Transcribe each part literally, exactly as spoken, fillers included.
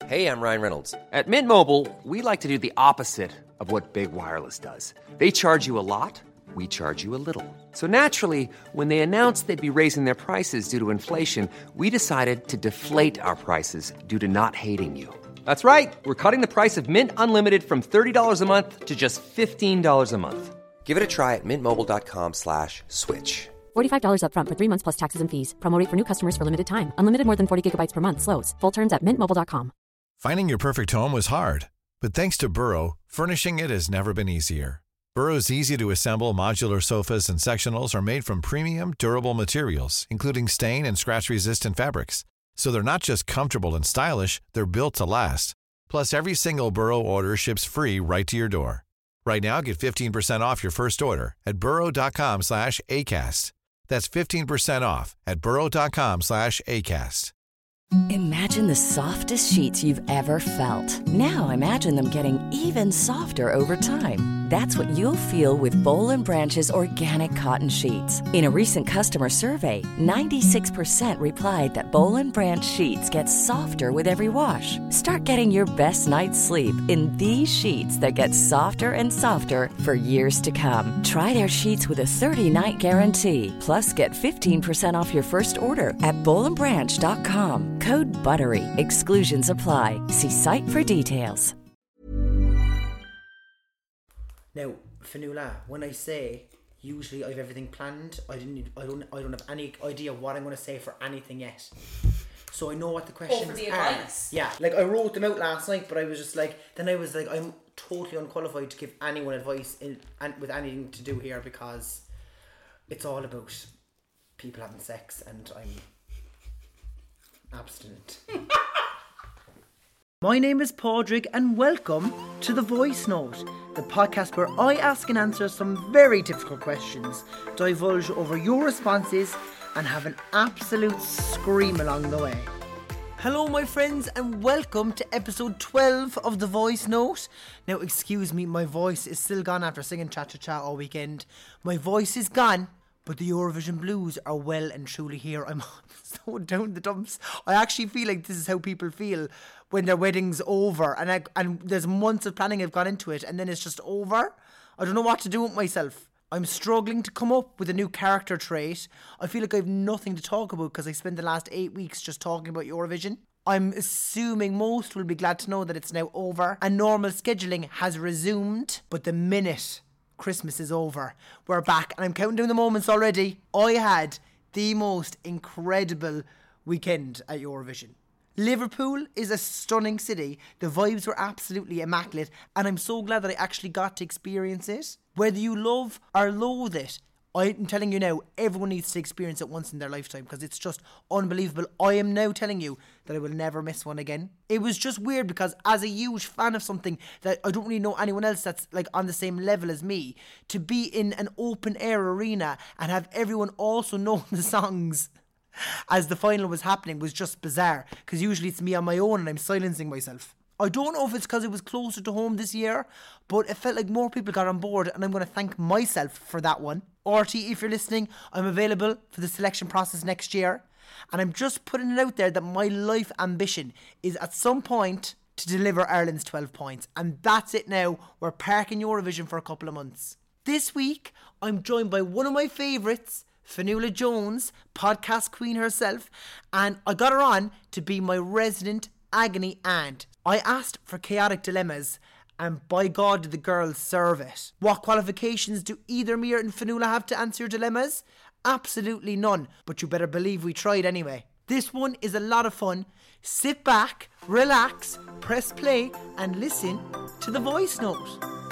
Hey, I'm Ryan Reynolds. At Mint Mobile, we like to do the opposite of what Big Wireless does. They charge you a lot, we charge you a little. So naturally, when they announced they'd be raising their prices due to inflation, we decided to deflate our prices due to not hating you. That's right. We're cutting the price of Mint Unlimited from thirty dollars a month to just fifteen dollars a month. Give it a try at mintmobile.com slash switch. forty-five dollars up front for three months plus taxes and fees. Promo rate for new customers for limited time. Unlimited more than forty gigabytes per month. Slows full terms at mint mobile dot com. Finding your perfect home was hard, but thanks to Burrow, furnishing it has never been easier. Burrow's easy-to-assemble modular sofas and sectionals are made from premium, durable materials, including stain and scratch-resistant fabrics. So they're not just comfortable and stylish, they're built to last. Plus, every single Burrow order ships free right to your door. Right now, get fifteen percent off your first order at burrow.com slash ACAST. That's fifteen percent off at burrow.com slash ACAST. Imagine the softest sheets you've ever felt. Now imagine them getting even softer over time. That's what you'll feel with Boll and Branch's organic cotton sheets. In a recent customer survey, ninety-six percent replied that Boll and Branch sheets get softer with every wash. Start getting your best night's sleep in these sheets that get softer and softer for years to come. Try their sheets with a thirty-night guarantee. Plus, get fifteen percent off your first order at boll and branch dot com. Code BUTTERY. Exclusions apply. See site for details. Now, Fionnuala, when I say usually I have everything planned, I didn't. I don't. I don't have any idea what I'm going to say for anything yet. So I know what the questions oh, for the are. advice. Yeah, like I wrote them out last night, but I was just like, then I was like, I'm totally unqualified to give anyone advice in and with anything to do here because it's all about people having sex, and I'm abstinent. My name is Padraig and welcome to The Voice Note, the podcast where I ask and answer some very difficult questions, divulge over your responses and have an absolute scream along the way. Hello my friends and welcome to episode twelve of The Voice Note. Now excuse me, my voice is still gone after singing Cha Cha Cha all weekend. My voice is gone, but the Eurovision blues are well and truly here. I'm so down the dumps. I actually feel like this is how people feel when their wedding's over. And I, and there's months of planning I've gone into it and then it's just over. I don't know what to do with myself. I'm struggling to come up with a new character trait. I feel like I have nothing to talk about because I spent the last eight weeks just talking about Eurovision. I'm assuming most will be glad to know that it's now over and normal scheduling has resumed. But the minute Christmas is over, we're back and I'm counting down the moments already. I had the most incredible weekend at Eurovision. Liverpool is a stunning city. The vibes were absolutely immaculate and I'm so glad that I actually got to experience it. Whether you love or loathe it, I'm telling you now, everyone needs to experience it once in their lifetime because it's just unbelievable. I am now telling you that I will never miss one again. It was just weird because as a huge fan of something that I don't really know anyone else that's like on the same level as me, to be in an open air arena and have everyone also know the songs as the final was happening was just bizarre because usually it's me on my own and I'm silencing myself. I don't know if it's because it was closer to home this year, but it felt like more people got on board and I'm going to thank myself for that one. R T, if you're listening, I'm available for the selection process next year. And I'm just putting it out there that my life ambition is at some point to deliver Ireland's twelve points. And that's it now. We're parking Eurovision for a couple of months. This week, I'm joined by one of my favourites, Fionnuala Jones, podcast queen herself. And I got her on to be my resident agony aunt. I asked for chaotic dilemmas and by God did the girls serve it. What qualifications do either me and Fionnuala have to answer your dilemmas? Absolutely none, but you better believe we tried anyway. This one is a lot of fun. Sit back, relax, press play and listen to The Voice Note.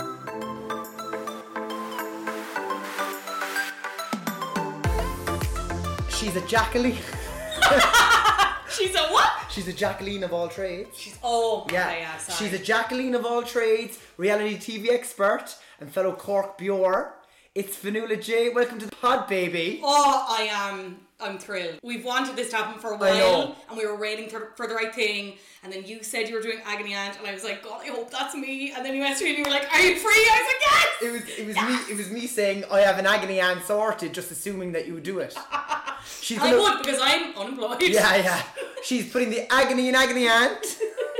She's a Jacqueline. She's a what? She's a Jacqueline of all trades. She's oh yeah. Okay, yeah sorry. She's a Jacqueline of all trades, reality T V expert, and fellow Cork Bjor. It's Fionnuala J. Welcome to the pod, baby. Oh, I am. I'm thrilled. We've wanted this to happen for a while, and we were waiting for, for the right thing. And then you said you were doing Agony Aunt, and I was like, God, I hope that's me. And then you answered, and you were like, Are you free? I was like, Yes. It was it was yes! me. It was me saying I have an Agony Aunt sorted, just assuming that you would do it. She's I gonna, would because I'm unemployed. Yeah, yeah. She's putting the agony in Agony Aunt.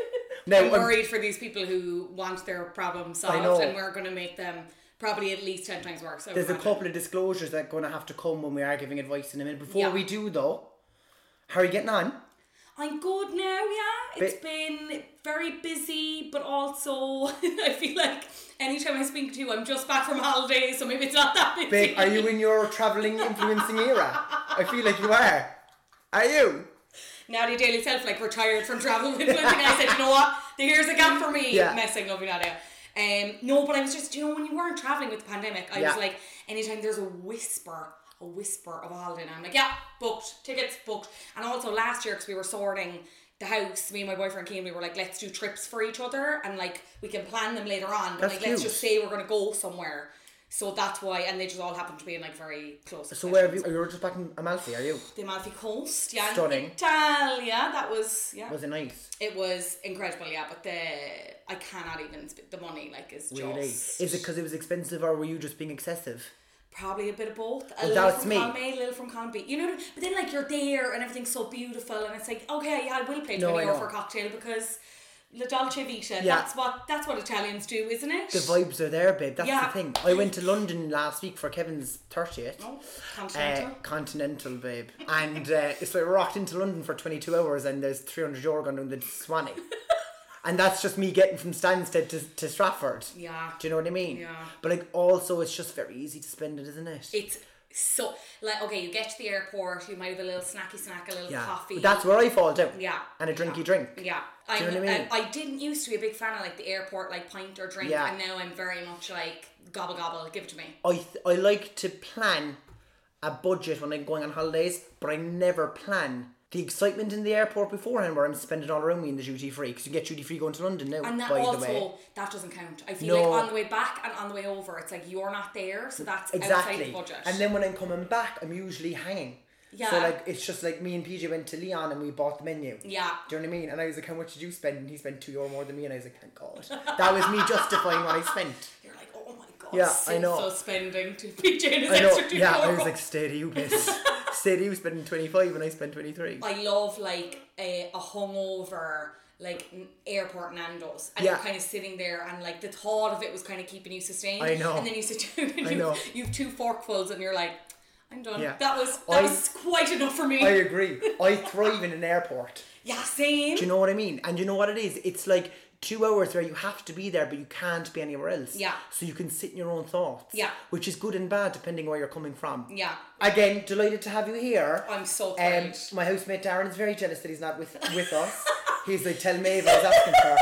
Now, I'm I'm- worried for these people who want their problem solved, know. and we're going to make them probably at least ten times worse. I would There's a imagine. couple of disclosures that are going to have to come when we are giving advice in a minute. Before Yeah. we do, though, how are you getting on? I'm good now, yeah. It's been very busy, but also I feel like anytime I speak to you, I'm just back from holidays, so maybe it's not that busy. Babe, are you in your travelling influencing era? I feel like you are. Are you? Nadia Daily Self, like, retired from travel influencing. I said, you know what? Here's a gap for me. Yeah. Messing, love you, Nadia. Um, no, but I was just, you know, when you weren't travelling with the pandemic, I Yeah. was like, anytime there's a whisper, a whisper of a holiday, now I'm like, yeah, booked, tickets booked. And also last year, because we were sorting the house, me and my boyfriend came, we were like, let's do trips for each other, and like we can plan them later on, but That's like let's cute. just say we're gonna go somewhere. So that's why, and they just all happen to be in like very close. So where have you? You're just back in Amalfi, are you? The Amalfi Coast, yeah. Stunning. Italia, that was, yeah. Was it nice? It was incredible, yeah, but the I cannot even sp- the money like is just Really? Is it because it was expensive, or were you just being excessive? probably a bit of both. A Well, little that's from me. column A, a little from column B. You know, but then like you're there and everything's so beautiful, and it's like, okay, yeah, I will pay No, twenty I euro know. for a cocktail because La Dolce Vita. Yeah. That's what that's what Italians do, isn't it? The vibes are there, babe. That's Yeah. the thing. I went to London last week for Kevin's thirtieth. Oh, Uh, continental. continental, babe. And uh, so I rocked into London for twenty-two hours, and there's three hundred euro gone down the Swanee. And that's just me getting from Stansted to, to Stratford. Yeah. Do you know what I mean? Yeah. But like also it's just very easy to spend it, isn't it? It's so like, okay, you get to the airport, you might have a little snacky snack, a little yeah. coffee. But that's where I fall down. Yeah. And a drinky yeah. drink. Yeah. Do you know what I mean? I, I didn't used to be a big fan of like the airport like pint or drink, Yeah. and now I'm very much like gobble gobble, give it to me. I th- I like to plan a budget when I'm going on holidays, but I never plan the excitement in the airport beforehand where I'm spending it all around me in the duty free, because you get duty free going to London now, And that by also, the way. that doesn't count. I feel No. like on the way back and on the way over, it's like you're not there, so that's outside Exactly. the budget. And then when I'm coming back, I'm usually hanging. Yeah. So like it's just like me and P J went to Leon and we bought the menu. Yeah. Do you know what I mean? And I was like, how much did you spend? And he spent two euro more than me, and I was like, thank God. That was me justifying what I spent. You're like, oh my god, Yeah, I sinful know. spending to P J and his I know. extra two Yeah, I euro. was like, stay to you, miss. Stay to you spending twenty-five and I spent twenty-three. I love like a, a hungover like n- airport Nando's, and Yeah. you're kind of sitting there, and like the thought of it was kind of keeping you sustained. I know. And then you sit down and I you know. you've two forkfuls, and you're like, I'm done. Yeah. That was that I- was quite enough for me. I agree. I thrive in an airport. yeah, same. Do you know what I mean? And you know what it is? It's like two hours where you have to be there, but you can't be anywhere else. Yeah. So you can sit in your own thoughts. Yeah. Which is good and bad depending where you're coming from. Yeah. Again, delighted to have you here. I'm so Um, thrilled. my housemate Darren is very jealous that he's not with with us. He's like, tell Maeve I was asking for.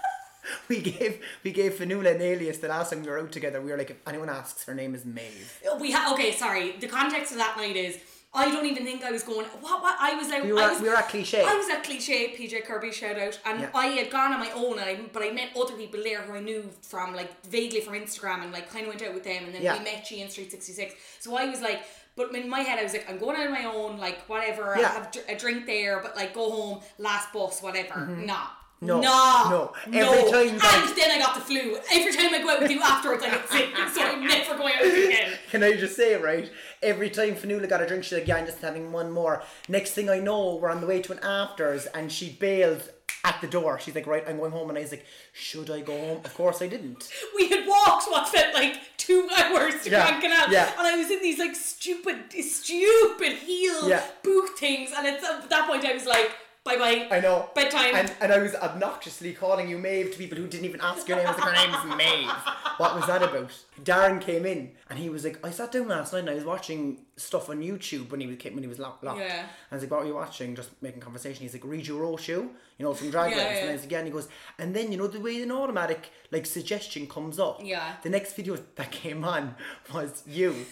We gave we gave Fanula an alias the last time we were out together. We were like, if anyone asks, her name is Maeve. We ha- okay, sorry. The context of that night is I don't even think I was going. What? What? I was out. We were, I was, we were at Cliche. I was at Cliche. P J Kirby, shout out, and Yeah. I had gone on my own, and I, but I met other people there who I knew from like vaguely from Instagram, and like kind of went out with them, and then Yeah. we met G in Street sixty-six. So I was like, but in my head I was like, I'm going out on my own, like whatever. Yeah. I have dr- a drink there, but like go home, last bus, whatever. Nah. No, no, no. Every no. time and that- then I got the flu. Every time I go out with you afterwards, I get sick. So I'm never going out with you again. Can I just say, right? Every time Fanula got a drink, she's like, yeah, I'm just having one more. Next thing I know, we're on the way to an afters, and she bailed at the door. She's like, right, I'm going home. And I was like, should I go home? Of course I didn't. We had walked what felt like two hours to Yeah, Grand Canal, yeah. and I was in these like stupid, stupid heel Yeah. boot things, and at that point I was like, bye bye. I know. Bedtime. And, and I was obnoxiously calling you Maeve to people who didn't even ask your name. I was like, her name is Maeve. What was that about? Darren came in and he was like, I sat down last night and I was watching stuff on YouTube when he was when he was locked. locked. Yeah. And I was like, what were you watching? Just making conversation. He's like, Read Your Row Shoe, you know, from Drag Race. Yeah, And yeah. I was like, yeah. And he goes, and then, you know, the way an automatic like suggestion comes up. Yeah. The next video that came on was you.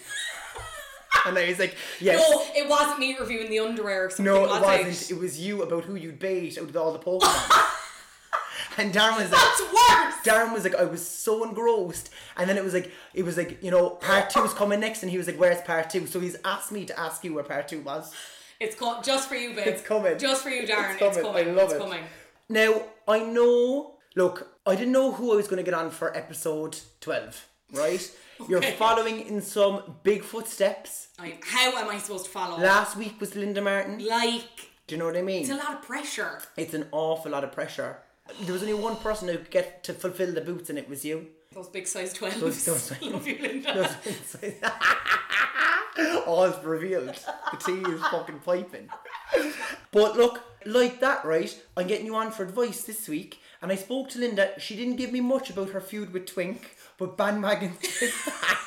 And I was like, yes. No, it wasn't me reviewing the underwear or something. No, was it wasn't. It was you about who you'd bait out of all the Pokemon. And Darren was like, That's worse. Darren was like, I was so engrossed. And then it was like, it was like, you know, part two is coming next. And he was like, where's part two? So he's asked me to ask you where part two was. It's co- just for you, babe. It's coming. Just for you, Darren. It's It's coming. coming. I love it's it. coming. Now, I know, look, I didn't know who I was going to get on for episode twelve, right? You're following in some big footsteps. I, how am I supposed to follow? Last week was Linda Martin. like, Do you know what I mean? it's a lot of pressure. It's an awful lot of pressure. There was only one person who could get to fulfill the boots, and it was you. Those big size twelves. Those, those, Love you, Linda. those, all is revealed. The tea is fucking piping. But look, like that, right? I'm getting you on for advice this week, and I spoke to Linda. She didn't give me much about her feud with Twink, but Bandwagons is back.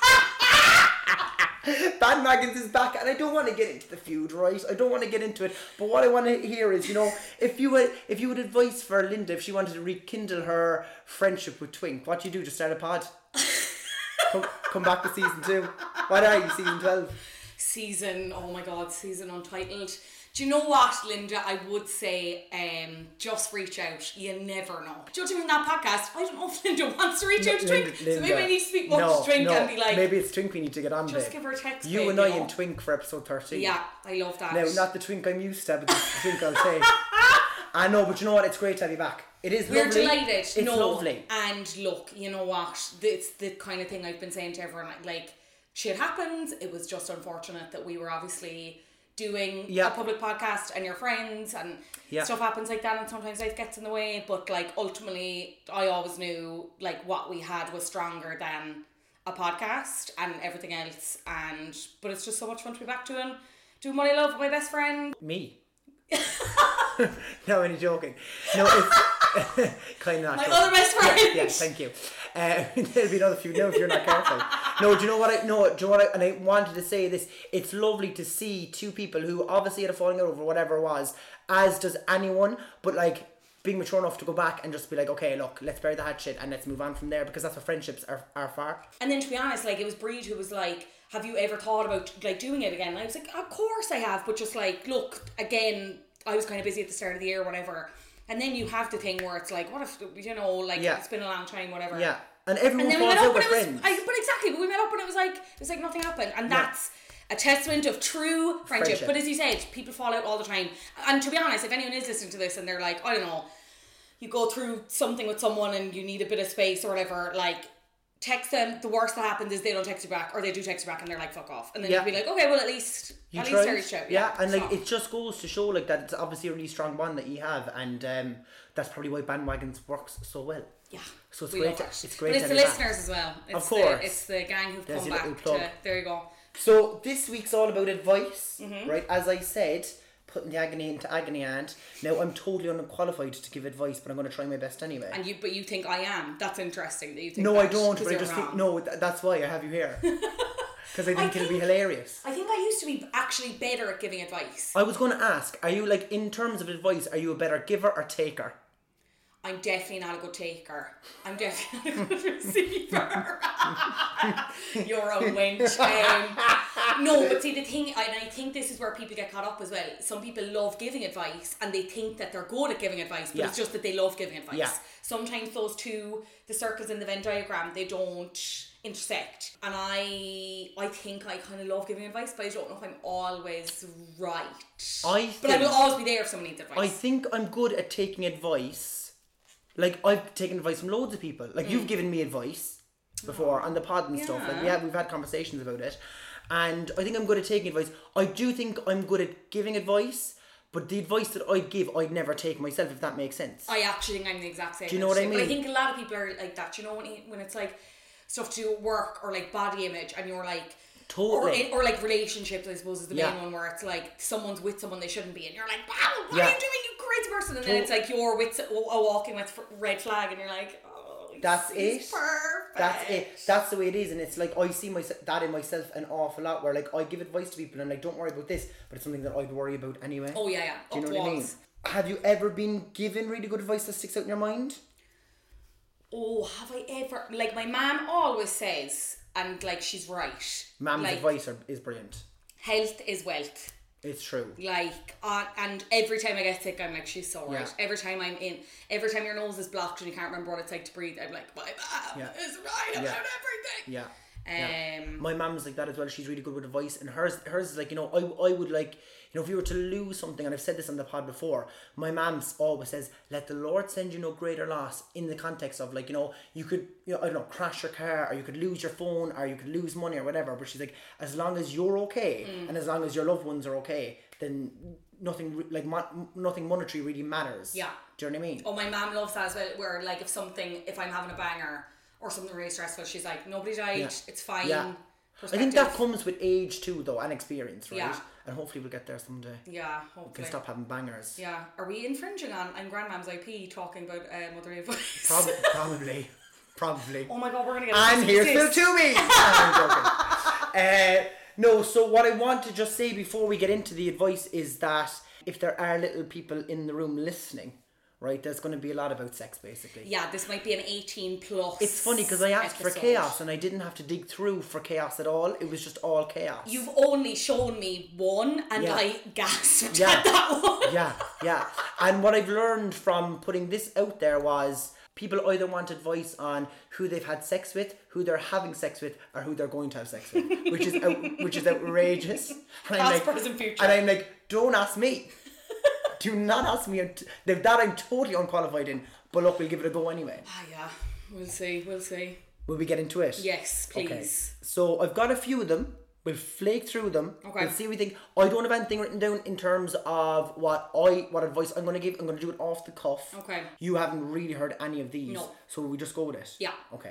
Bandwagons is back, and I don't want to get into the feud, right? I don't want to get into it, but what I want to hear is, you know, if you had, if you had advice for Linda, if she wanted to rekindle her friendship with Twink, what do you do? Just start a pod? come, come back to season two. What are you, season twelve? Season, oh my god, season untitled. Do you know what, Linda? I would say um, just reach out. You never know. Do you know what I mean? That podcast, I don't know if Linda wants to reach No, out to Linda, Twink. Linda. So maybe I need to speak more No, to Twink no, and be like, maybe it's Twink we need to get on, just babe. give her a text. You babe, and I you know? and Twink for episode thirteen. Yeah, I love that. Now, not the Twink I'm used to, but the Twink I'll take. I know, but you know what? It's great to have you back. It is We're lovely. delighted. It's no. lovely. And look, you know what? It's the kind of thing I've been saying to everyone. Like, shit happens. It was just unfortunate that we were obviously doing Yeah. a public podcast and your friends and Yeah. stuff happens like that, and sometimes life gets in the way. But like ultimately, I always knew like what we had was stronger than a podcast and everything else. And but it's just so much fun to be back doing doing what I love with my best friend. Me. No, I'm only joking. No, it's kind of not. My joking. other best friend. Yeah, yeah, thank you. Uh, there'll be another few now if you're not careful. No, do you know what I no, do you know what I and I wanted to say this, it's lovely to see two people who obviously had a falling out over whatever it was, as does anyone, but like being mature enough to go back and just be like, okay, look, let's bury the hatchet and let's move on from there, because that's what friendships are, are for. And then to be honest, like it was Breed who was like, have you ever thought about like doing it again? And I was like, of course I have, but just like, look, again, I was kind of busy at the start of the year or whatever. And then you have the thing where it's like, what if, you know, like Yeah. it's been a long time, whatever. Yeah. And everyone And then we falls met out up with and it was, friends. I, but exactly, but we met up and it was like, it was like nothing happened. And that's a testament of true friendship. Friendship. But as you said, people fall out all the time. And to be honest, if anyone is listening to this and they're like, I don't know, you go through something with someone and you need a bit of space or whatever, like, text them. The worst that happens is they don't text you back, or they do text you back and they're like, fuck off. And then Yeah. you'll be like, okay, well at least You at tried. least I reached out. Yeah, and like so. it just goes to show like that it's obviously a really strong bond that you have, and um, that's probably why Bandwagons works so well. Yeah, So it's we great love to- it. it's great But to it's the have you back. listeners as well. It's Of course. the, it's the gang who've There's come a little back plug. to. There you go. So this week's all about advice, Mm-hmm. right? As I said, putting the agony into agony and now I'm totally unqualified to give advice, but I'm going to try my best anyway. And you, but you think I am. That's interesting that you think. No, that, I don't, 'cause but I you're just think wrong. no. Th- that's why I have you here, because I think I it'll be think- hilarious. I think I used to be actually better at giving advice. I was going to ask, are you like in terms of advice? Are you a better giver or taker? I'm definitely not a good taker. I'm definitely not a good receiver. You're a wench. Um, no, but see the thing, and I think this is where people get caught up as well. Some people love giving advice and they think that they're good at giving advice, but Yeah. it's just that they love giving advice. Yeah. Sometimes those two, the circles in the Venn diagram, they don't intersect. And I I think I kind of love giving advice, but I don't know if I'm always right. I but I will think- always be there if someone needs advice. I think I'm good at taking advice. Like I've taken advice from loads of people. Like you've given me advice before on the pod and stuff. Like Yeah. we have, we've had conversations about it, and I think I'm good at taking advice. I do think I'm good at giving advice, but the advice that I give, I'd never take myself. If that makes sense. I actually think I'm the exact same. Do you know what I actually. But I mean? think a lot of people are like that. You know when you, when it's like stuff to do with work or like body image, and you're like. Totally. Or, or like relationships, I suppose, is the Yeah. main one where it's like someone's with someone they shouldn't be, and you're like, wow, what Yeah. are you doing, you crazy person? And then To- it's like you're with a walking with f- red flag, and you're like, oh, That's he's it. perfect. That's it. That's the way it is, and it's like I see my that in myself an awful lot. Where like I give advice to people, and I'm like, don't worry about this, but it's something that I'd worry about anyway. Oh yeah, yeah. Do you Up know what I mean? walls. Have you ever been given really good advice that sticks out in your mind? Oh, have I ever? Like my mum always says, and like she's right. Mum's like, advice are, is brilliant. Health is wealth. It's true. Like, uh, and every time I get sick, I'm like, she's so right. Yeah. Every time I'm in, every time your nose is blocked and you can't remember what it's like to breathe, I'm like, my mum Yeah. is right about Yeah. everything. Yeah. Um, Yeah. My mum's like that as well. She's really good with advice, and hers hers is like, you know, I I would like, you know, if you were to lose something, and I've said this on the pod before, my mum's always says, let the Lord send you no greater loss, in the context of like, you know, you could, you know, I don't know, crash your car, or you could lose your phone, or you could lose money or whatever, but she's like, as long as you're okay, Mm. and as long as your loved ones are okay, then nothing re- like mon- nothing monetary really matters. Yeah. Do you know what I mean? Oh, my mum loves that as well, where like if something, if I'm having a banger or something really stressful, she's like, nobody died, Yeah. it's fine. Yeah. I think that comes with age too, though, and experience, right? Yeah. And hopefully we'll get there someday. Yeah, We hopefully. can stop having bangers. Yeah. Are we infringing on, on Grandmam's I P talking about uh, motherly advice? Probably, probably, probably. Oh my god, we're gonna get. And a here's cease Phil and desist. Toomey. I'm joking. Uh, no, so what I want to just say before we get into the advice is that if there are little people in the room listening, right, there's going to be a lot about sex, basically. Yeah, this might be an eighteen plus. It's funny because I asked episode. for chaos and I didn't have to dig through for chaos at all. It was just all chaos. You've only shown me one, and Yeah. I gasped Yeah. at that one. Yeah, yeah. And what I've learned from putting this out there was people either want advice on who they've had sex with, who they're having sex with, or who they're going to have sex with, which is out, which is outrageous. And I'm Past, like, present, future. and I'm like, don't ask me. Do not ask me. Now that I'm totally unqualified in, but look, we'll give it a go anyway. Ah, yeah. We'll see. We'll see. Will we get into it? Yes, please. Okay. So I've got a few of them. We'll flake through them. Okay. We'll see what we think. I don't have anything written down in terms of what I what advice I'm going to give. I'm going to do it off the cuff. Okay. You haven't really heard any of these. No. So we just go with it. Yeah. Okay.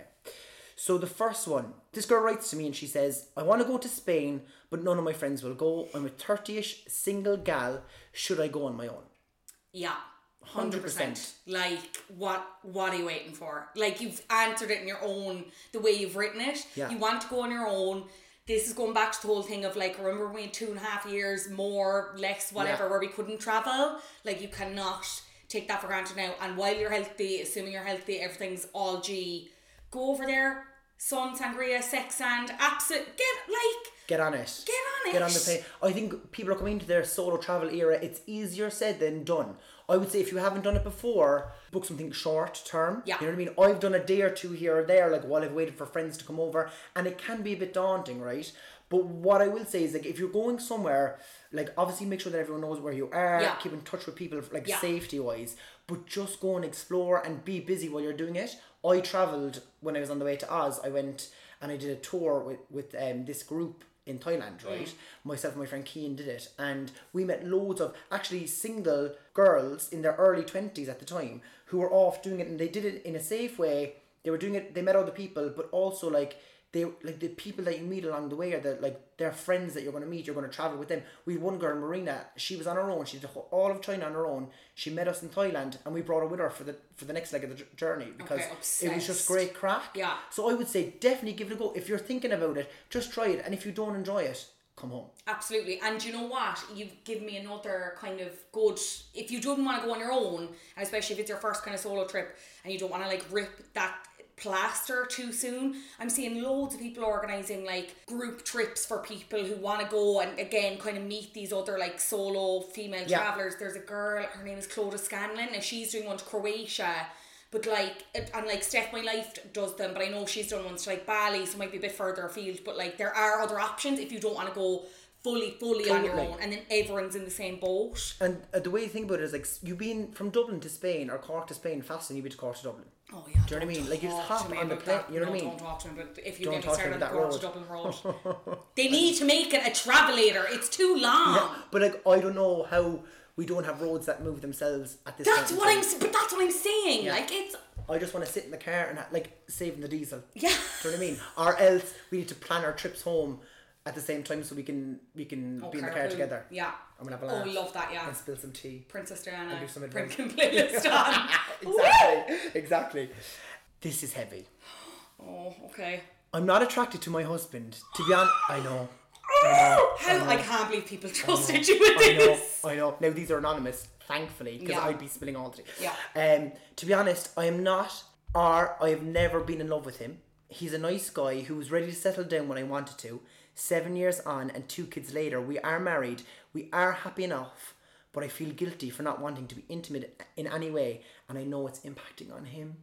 So the first one, this girl writes to me and she says, I want to go to Spain, but none of my friends will go. I'm a thirty-ish single gal. Should I go on my own? Yeah. one hundred percent. Like, what what are you waiting for? Like, you've answered it in your own, the way you've written it. Yeah. You want to go on your own. This is going back to the whole thing of, like, remember we had two and a half years, more, less, whatever, Yeah. where we couldn't travel? Like, you cannot take that for granted now. And while you're healthy, assuming you're healthy, everything's all G, go over there, sun, sangria, sex and absolute, get, like... Get on it. Get on it. Get on the plane. I think people are coming to their solo travel era. It's easier said than done. I would say if you haven't done it before, book something short term. Yeah. You know what I mean? I've done a day or two here or there, like while I've waited for friends to come over, and it can be a bit daunting, right? But what I will say is, like, if you're going somewhere, like, obviously make sure that everyone knows where you are. Yeah. Keep in touch with people, like, Yeah. safety wise. But just go and explore and be busy while you're doing it. I travelled when I was on the way to Oz. I went and I did a tour with with um, this group in Thailand, right? Mm. Myself and my friend Keane did it, and we met loads of actually single girls in their early twenties at the time who were off doing it, and they did it in a safe way. They were doing it, they met other people, but also like they like the people that you meet along the way are the like their friends that you're going to meet. You're going to travel with them. We had one girl, Marina. She was on her own. She did all of China on her own. She met us in Thailand, and we brought her with her for the for the next leg of the journey because okay, it was just great crack. Yeah. So I would say definitely give it a go. If you're thinking about it, just try it, and if you don't enjoy it, come home. Absolutely. And you know what? You've given me another kind of good, if you don't want to go on your own, and especially if it's your first kind of solo trip and you don't want to like rip that plaster too soon, I'm seeing loads of people organising like group trips for people who want to go and again kind of meet these other like solo female Yeah. travellers. There's a girl, her name is Clodagh Scanlon, and she's doing one to Croatia. But like, and like Steph My Life does them, but I know she's done ones to like Bali, so it might be a bit further afield. But like, there are other options if you don't want to go fully, fully on your Totally. own, and then everyone's in the same boat. And uh, the way you think about it is like you've been from Dublin to Spain or Cork to Spain faster than you've been to Cork to Dublin. Oh yeah. Do you know what I don't mean? Like, you just talk hop to me on the about plane, that. you know no, what I mean? Don't talk to me, but if you Don't get me talk to started me on the about Cork that to Dublin road, they need to make it a travelator. It's too long. Yeah, but like I don't know how we don't have roads that move themselves at this That's point. what I'm. s- But that's what I'm saying. Yeah. Like it's. I just want to sit in the car and like saving the diesel. Yeah. Do you know what I mean? Or else we need to plan our trips home at the same time so we can we can Oh, be in the car carpool. together. Yeah. I'm gonna have a Oh, laugh. we love that. Yeah. And spill some tea. Princess Diana. And do some Prince adventure. playlist on. Exactly. Exactly. This is heavy. Oh, okay. I'm not attracted to my husband. To be honest, I know. I know. How I, know. I can't believe people trusted you with I know, this. I know. Now these are anonymous, thankfully, because Yeah. I'd be spilling all three. Yeah. Um, to be honest, I am not, or I have never been in love with him. He's a nice guy who was ready to settle down when I wanted to. Seven years on and two kids later, we are married. We are happy enough, but I feel guilty for not wanting to be intimate in any way, and I know it's impacting on him.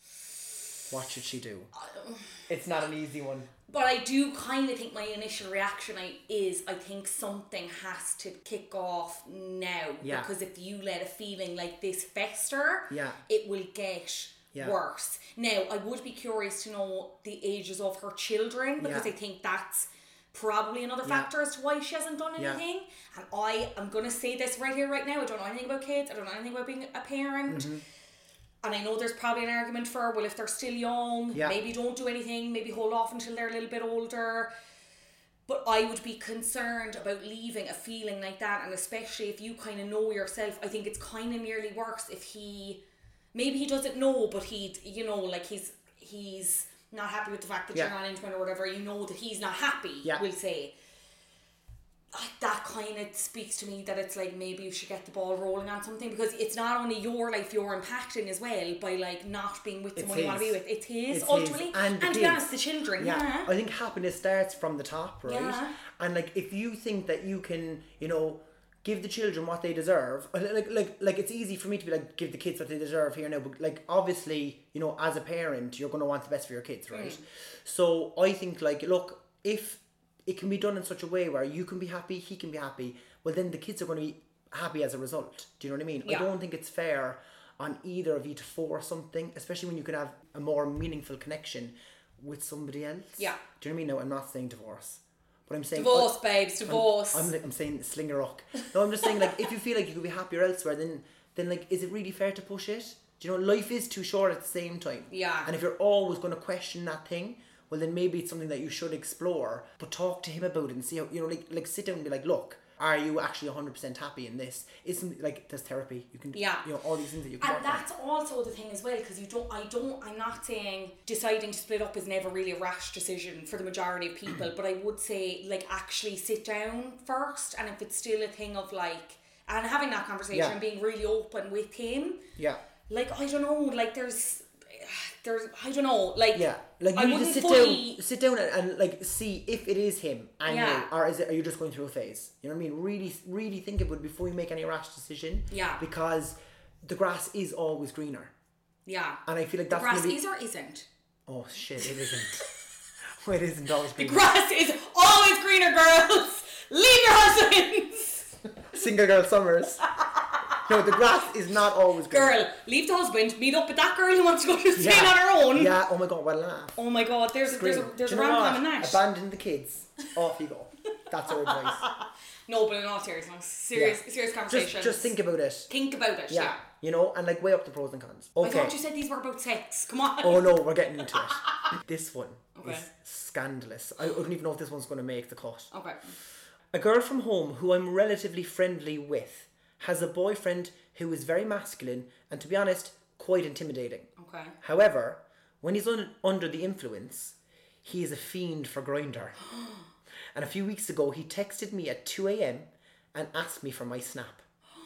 What should she do? It's not an easy one. But I do kind of think my initial reaction I, is I think something has to kick off now. Yeah. Because if you let a feeling like this fester, Yeah. it will get Yeah. worse. Now, I would be curious to know the ages of her children because Yeah. I think that's probably another Yeah. factor as to why she hasn't done Yeah. anything. And I am going to say this right here, right now. I don't know anything about kids. I don't know anything about being a parent. Mm-hmm. And I know there's probably an argument for, well, if they're still young, Yeah. maybe don't do anything, maybe hold off until they're a little bit older. But I would be concerned about leaving a feeling like that, and especially if you kind of know yourself. I think it's kind of nearly worse if he, maybe he doesn't know, but he, you know, like he's he's not happy with the fact that Yeah. you're not into it or whatever. You know that he's not happy. Yeah. We'll say. Like, that kind of speaks to me that it's like maybe you should get the ball rolling on something, because it's not only your life you're impacting as well by like not being with It's someone you want to be his. with. It's his It's ultimately, his and the to be kids. honest, the children. Yeah. Yeah, I think happiness starts from the top, right? Yeah. And like if you think that you can, you know, give the children what they deserve, like like like it's easy for me to be like, give the kids what they deserve here now, but like obviously, you know, as a parent, you're going to want the best for your kids, right? Mm. So I think like, look, if it can be done in such a way where you can be happy, he can be happy, well then the kids are going to be happy as a result. Do you know what I mean? Yeah. I don't think it's fair on either of you to force something, especially when you can have a more meaningful connection with somebody else. Yeah. Do you know what I mean? No, I'm not saying divorce. But I'm saying Divorce, I, babes, divorce. I'm, I'm, I'm saying slinger rock. No, I'm just saying like if you feel like you could be happier elsewhere, then then like is it really fair to push it? Do you know, life is too short at the same time. Yeah. And if you're always going to question that thing, well then maybe it's something that you should explore. But talk to him about it and see how, you know, like like sit down and be like, look, are you actually one hundred percent happy in this? Isn't like there's therapy, you can, yeah, you know, all these things that you can and work on. that's also the thing as well, because you don't I don't I'm not saying deciding to split up is never really a rash decision for the majority of people, but I would say like actually sit down first, and if it's still a thing of like, and having that conversation Yeah. and being really open with him, Yeah. like I don't know, like there's there's I don't know, like Yeah, like I you need to wouldn't sit fully- down, sit down and, and like see if it is him and Yeah. you, or is it? Are you just going through a phase? You know what I mean? Really, really think about it before you make any rash decision. Yeah. Because the grass is always greener, yeah, and I feel like the that's grass gonna be. is or isn't. Oh shit! It isn't. Well, it isn't always The greener. grass is always greener, girls. Leave your husbands. Single girl summers. No, the grass is not always greener. Girl, leave the husband, meet up with that girl who wants to go to Spain Yeah. on her own. Yeah. Oh my god, what a laugh. Oh my god, there's a, there's a, there's a Do you know rom what? com in that. Abandon the kids. Off you go. That's our advice. No, but in all seriousness, serious, Yeah. serious conversations. Just, just think about it. Think about it. Yeah. Yeah, you know, and like weigh up the pros and cons. I Okay. thought you said these were about sex. Come on. Oh no, we're getting into it. This one Okay. is scandalous. I don't even know if this one's going to make the cut. Okay. A girl from home who I'm relatively friendly with has a boyfriend who is very masculine and, to be honest, quite intimidating. Okay. However, when he's un- under the influence, he is a fiend for Grindr. And a few weeks ago, he texted me at two a.m. and asked me for my snap.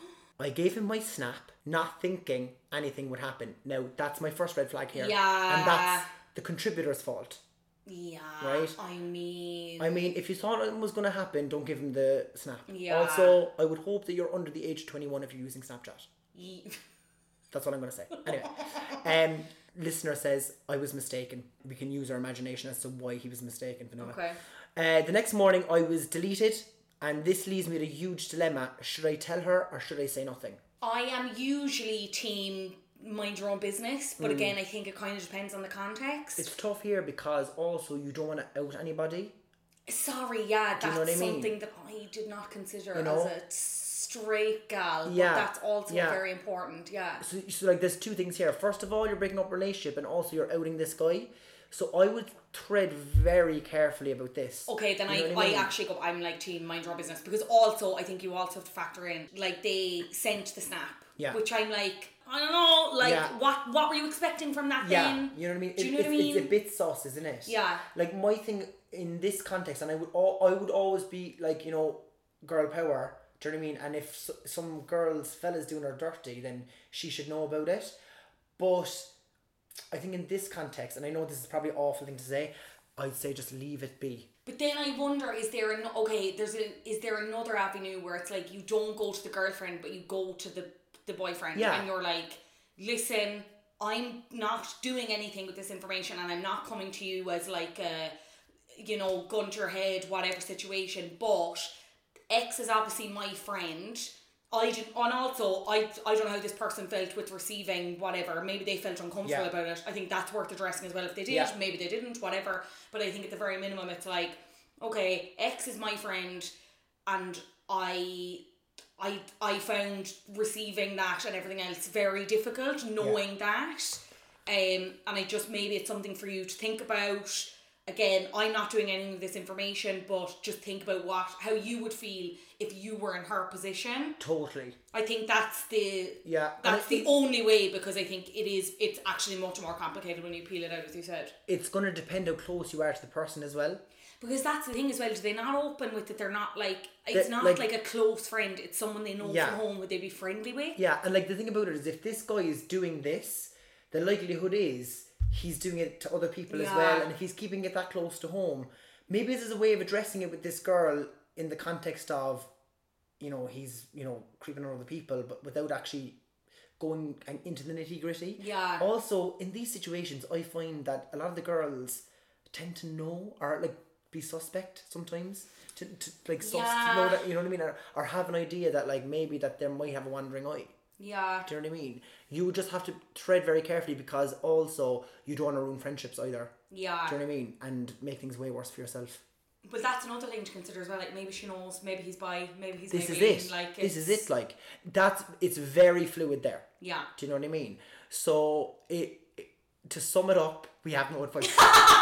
I gave him my snap, not thinking anything would happen. Now, that's my first red flag here. Yeah. And that's the contributor's fault. Yeah. Right. I mean. I mean, if you thought it was going to happen, don't give him the snap. Yeah. Also, I would hope that you're under the age of twenty-one if you're using Snapchat. Ye- That's what I'm going to say. Anyway, um, listener says, I was mistaken. We can use our imagination as to why he was mistaken, Vanilla. Okay. Uh, the next morning, I was deleted, and this leaves me with a huge dilemma. Should I tell her or should I say nothing? I am usually team mind your own business, but again, I think it kind of depends on the context. It's tough here because also you don't want to out anybody. Sorry, yeah, Do you that's know what I mean? something that I did not consider You know? as a straight gal. Yeah, But that's also yeah. very important, yeah. So, so like there's two things here. First of all, you're breaking up a relationship and also you're outing this guy. So I would tread very carefully about this. Okay, then You know I, what I, mean? actually go, I'm like team mind your own business, because also I think you also have to factor in, like, they sent the snap, Yeah. which I'm like, I don't know, like, Yeah. what what were you expecting from that Yeah, then? you know what I mean? Do you It- know it's, what I mean? it's a bit sus, isn't it? Yeah. Like my thing in this context, and I would al- I would always be like, you know, girl power. Do you know what I mean? And if s- some girls, fellas doing her dirty, then she should know about it. But I think in this context, and I know this is probably an awful thing to say, I'd say just leave it be. But then I wonder, is there an okay? There's a is there another avenue where it's like you don't go to the girlfriend, but you go to the the boyfriend, Yeah. and you're like, listen, I'm not doing anything with this information, and I'm not coming to you as like a, you know, gun to your head, whatever situation. But X is obviously my friend. I did, and also I I don't know how this person felt with receiving whatever. Maybe they felt uncomfortable Yeah. about it. I think that's worth addressing as well. If they did, Yeah. maybe they didn't, whatever. But I think at the very minimum, it's like, okay, X is my friend, and I, I, I found receiving that and everything else very difficult, knowing yeah. that, um, and I just maybe it's something for you to think about. Again, I'm not doing any of this information, but just think about what how you would feel if you were in her position. Totally. I think that's the yeah. that's the only way, because I think it is it's actually much more complicated when you peel it out, as you said. It's going to depend how close you are to the person as well. Because that's the thing as well. Do they not open with it? They're not like it's the, not like, like a close friend. It's someone they know yeah. from home. Would they be friendly with? Yeah, and like the thing about it is, if this guy is doing this, the likelihood is he's doing it to other people yeah. as well, and if he's keeping it that close to home, maybe this is a way of addressing it with this girl in the context of, you know, he's, you know, creeping on other people, but without actually going into the nitty gritty. Yeah. Also, in these situations, I find that a lot of the girls tend to know, or like be suspect sometimes, to, to like sus- yeah. to know that, you know what I mean, or, or have an idea that like maybe that they might have a wandering eye. Yeah. Do you know what I mean? You just have to tread very carefully, because also you don't want to ruin friendships either. Yeah. Do you know what I mean? And make things way worse for yourself. But that's another thing to consider as well. Like, maybe she knows, maybe he's bi, maybe he's This maybe, is it. Like, this is it. Like, that's, it's very fluid there. Yeah. Do you know what I mean? So, it, it to sum it up, we have no advice.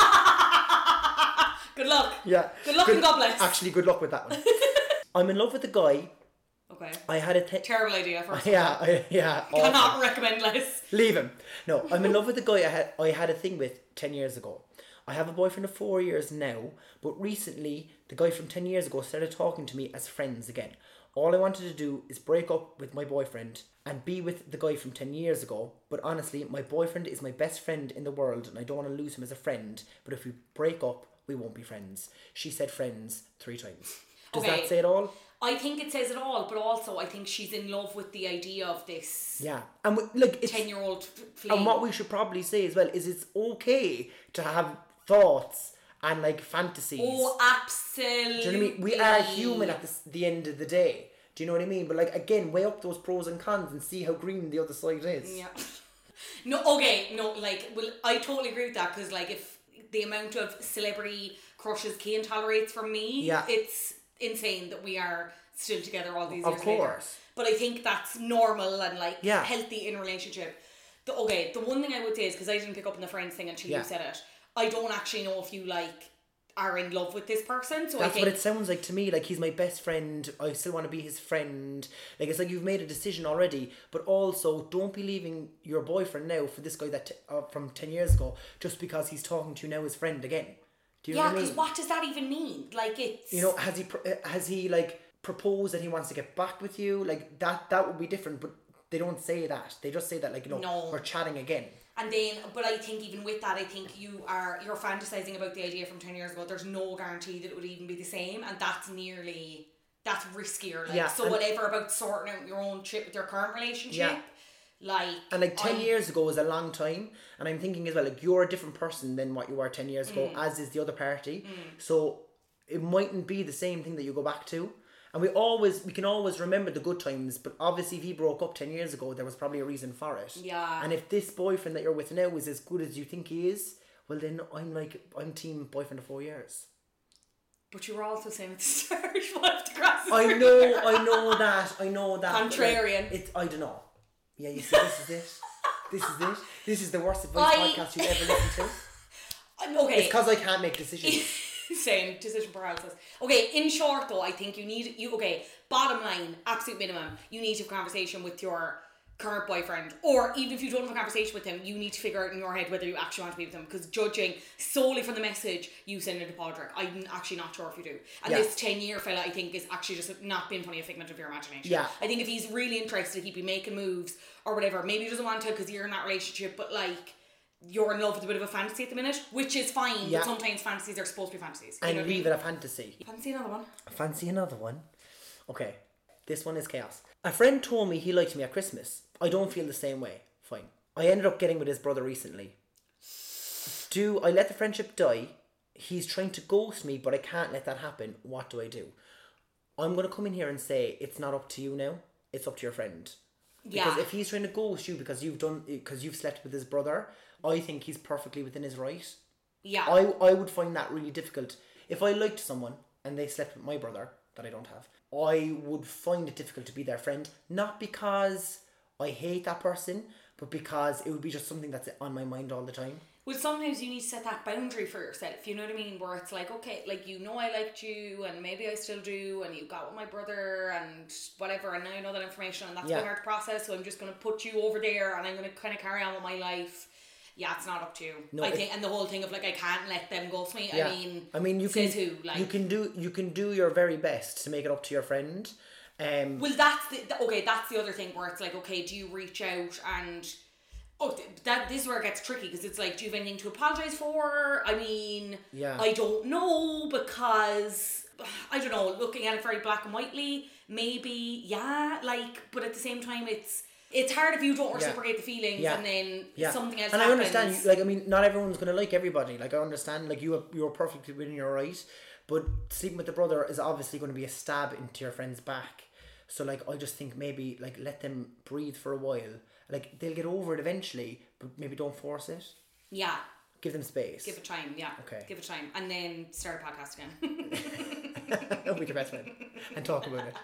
Good luck. Yeah. Good luck good, and God bless. Actually, good luck with that one. I'm in love with a guy. Okay. I had a th- terrible idea. First yeah, I, yeah. Cannot awful. recommend less. Leave him. No, I'm in love with a guy I had. I had a thing with ten years ago. I have a boyfriend of four years now, but recently the guy from ten years ago started talking to me as friends again. All I wanted to do is break up with my boyfriend and be with the guy from ten years ago. But honestly, my boyfriend is my best friend in the world, and I don't want to lose him as a friend. But if we break up, we won't be friends. She said friends three times. Does okay. that say it all? I think it says it all, but also I think she's in love with the idea of this. Yeah, and we, like it's, ten-year-old flame. And what we should probably say as well is it's okay to have thoughts and like fantasies. Oh, absolutely. Do you know what I mean? We are human at the, the end of the day. Do you know what I mean? But like again, weigh up those pros and cons and see how green the other side is. Yeah. No, okay, no, like, well, I totally agree with that, because like if the amount of celebrity crushes Cian tolerates from me, yeah. it's insane that we are still together all these of years course. later. But I think that's normal and like yeah. healthy in a relationship. The, okay, the one thing I would say is, because I didn't pick up on the friends thing until yeah. you said it, I don't actually know if you like are in love with this person. So that's I think what it sounds like to me. Like, he's my best friend, I still want to be his friend. Like, it's like you've made a decision already, but also don't be leaving your boyfriend now for this guy that t- uh, from ten years ago just because he's talking to you now as friend again. Do you yeah, know what I mean? because what does that even mean? Like, it's, you know, has he pr- has he like proposed that he wants to get back with you? Like, that that would be different, but they don't say that. They just say that, like, you know, no. we're chatting again. And then, but I think even with that, I think you are, you're fantasizing about the idea from ten years ago. There's no guarantee that it would even be the same. And that's nearly, that's riskier. Like, yeah, so whatever about sorting out your own shit with your current relationship, yeah. like. And like ten I, years ago is a long time. And I'm thinking as well, like, you're a different person than what you were ten years ago, mm. as is the other party. Mm. So it mightn't be the same thing that you go back to. And we always, we can always remember the good times, but obviously if he broke up ten years ago, there was probably a reason for it. Yeah. And if this boyfriend that you're with now is as good as you think he is, well then I'm like, I'm team boyfriend of four years. But you were also saying at the start, you want to cross the I know, I know that, I know that. Contrarian. Like, it's, I don't know. Yeah, you see, this is it. This is it. This is the worst advice I... podcast you ever listened to. Okay. It's because I can't make decisions. Same, decision paralysis. Okay, in short though, I think you need, you okay, bottom line, absolute minimum, you need to have a conversation with your current boyfriend, or even if you don't have a conversation with him, you need to figure out in your head whether you actually want to be with him, because judging solely from the message you send into Podrick, I'm actually not sure if you do. And yeah. this ten year fella, I think, is actually just not being funny, a figment of your imagination. Yeah. I think if he's really interested, he'd be making moves or whatever. Maybe he doesn't want to because you're in that relationship, but like, you're in love with a bit of a fantasy at the minute, which is fine, yeah. but sometimes fantasies are supposed to be fantasies. You and know what leave I mean? it a fantasy. Fancy another one? Fancy another one? Okay, this one is chaos. A friend told me he liked me at Christmas. I don't feel the same way. Fine. I ended up getting with his brother recently. Do I let the friendship die? He's trying to ghost me, but I can't let that happen. What do I do? I'm going to come in here and say it's not up to you now. It's up to your friend. Yeah. Because if he's trying to ghost you because you've done because you've slept with his brother, I think he's perfectly within his right. Yeah. I I would find that really difficult if I liked someone and they slept with my brother that I don't have, I would find it difficult to be their friend. Not because I hate that person, but because it would be just something that's on my mind all the time. Well, sometimes you need to set that boundary for yourself, you know what I mean? Where it's like, okay, like, you know I liked you, and maybe I still do, and you got with my brother, and whatever, and now I know that information, and that's Yeah. been hard to process, so I'm just going to put you over there, and I'm going to kind of carry on with my life. Yeah, it's not up to you. No, I it- think, and the whole thing of, like, I can't let them ghost me, Yeah. I mean, I mean, you can says who, like... you can do you can do your very best to make it up to your friend. Um, Well, that's the, the okay. That's the other thing where it's like, okay, do you reach out and oh, th- that this is where it gets tricky because it's like, do you have anything to apologize for? I mean, Yeah. I don't know because I don't know. Looking at it very black and whitely, maybe yeah, like, but at the same time, it's it's hard if you don't reciprocate the feelings Yeah. and then yeah. something else and happens. I understand, you, like, I mean, not everyone's gonna like everybody. Like, I understand, like, you have, you're perfectly within your right, but sleeping with the brother is obviously going to be a stab into your friend's back. So, like, I just think maybe, like, let them breathe for a while. Like, they'll get over it eventually, but maybe don't force it. Yeah. Give them space. Give it time, yeah. Okay. Give it time. And then start a podcast again. Don't be your best friend. And talk about it.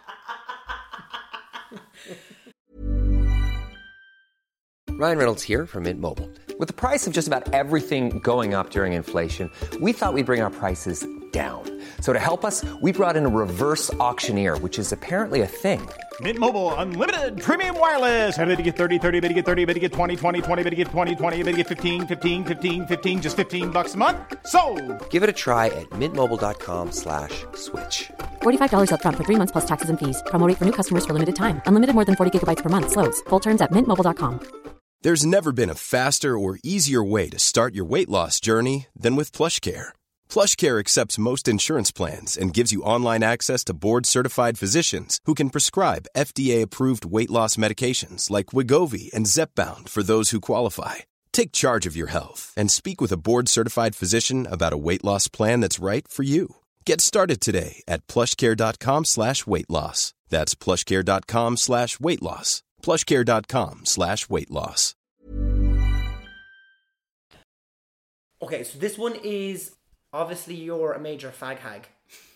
Ryan Reynolds here from Mint Mobile. With the price of just about everything going up during inflation, we thought we'd bring our prices down. So to help us, we brought in a reverse auctioneer, which is apparently a thing. Mint Mobile Unlimited Premium Wireless. How to get thirty, thirty, how to get thirty, how to get twenty, twenty, twenty, how to get twenty, twenty, how to get fifteen, fifteen, fifteen, fifteen, just fifteen bucks a month? Sold! Give it a try at mintmobile.com slash switch. forty-five dollars up front for three months plus taxes and fees. Promo rate for new customers for limited time. Unlimited more than forty gigabytes per month. Slows full terms at mint mobile dot com. There's never been a faster or easier way to start your weight loss journey than with PlushCare. PlushCare accepts most insurance plans and gives you online access to board-certified physicians who can prescribe F D A-approved weight loss medications like Wegovy and Zepbound for those who qualify. Take charge of your health and speak with a board-certified physician about a weight loss plan that's right for you. Get started today at plushcare.com slash weight loss. That's plushcare.com slash weight loss. plushcare.com slash weight loss. Okay, so this one is, obviously you're a major fag hag.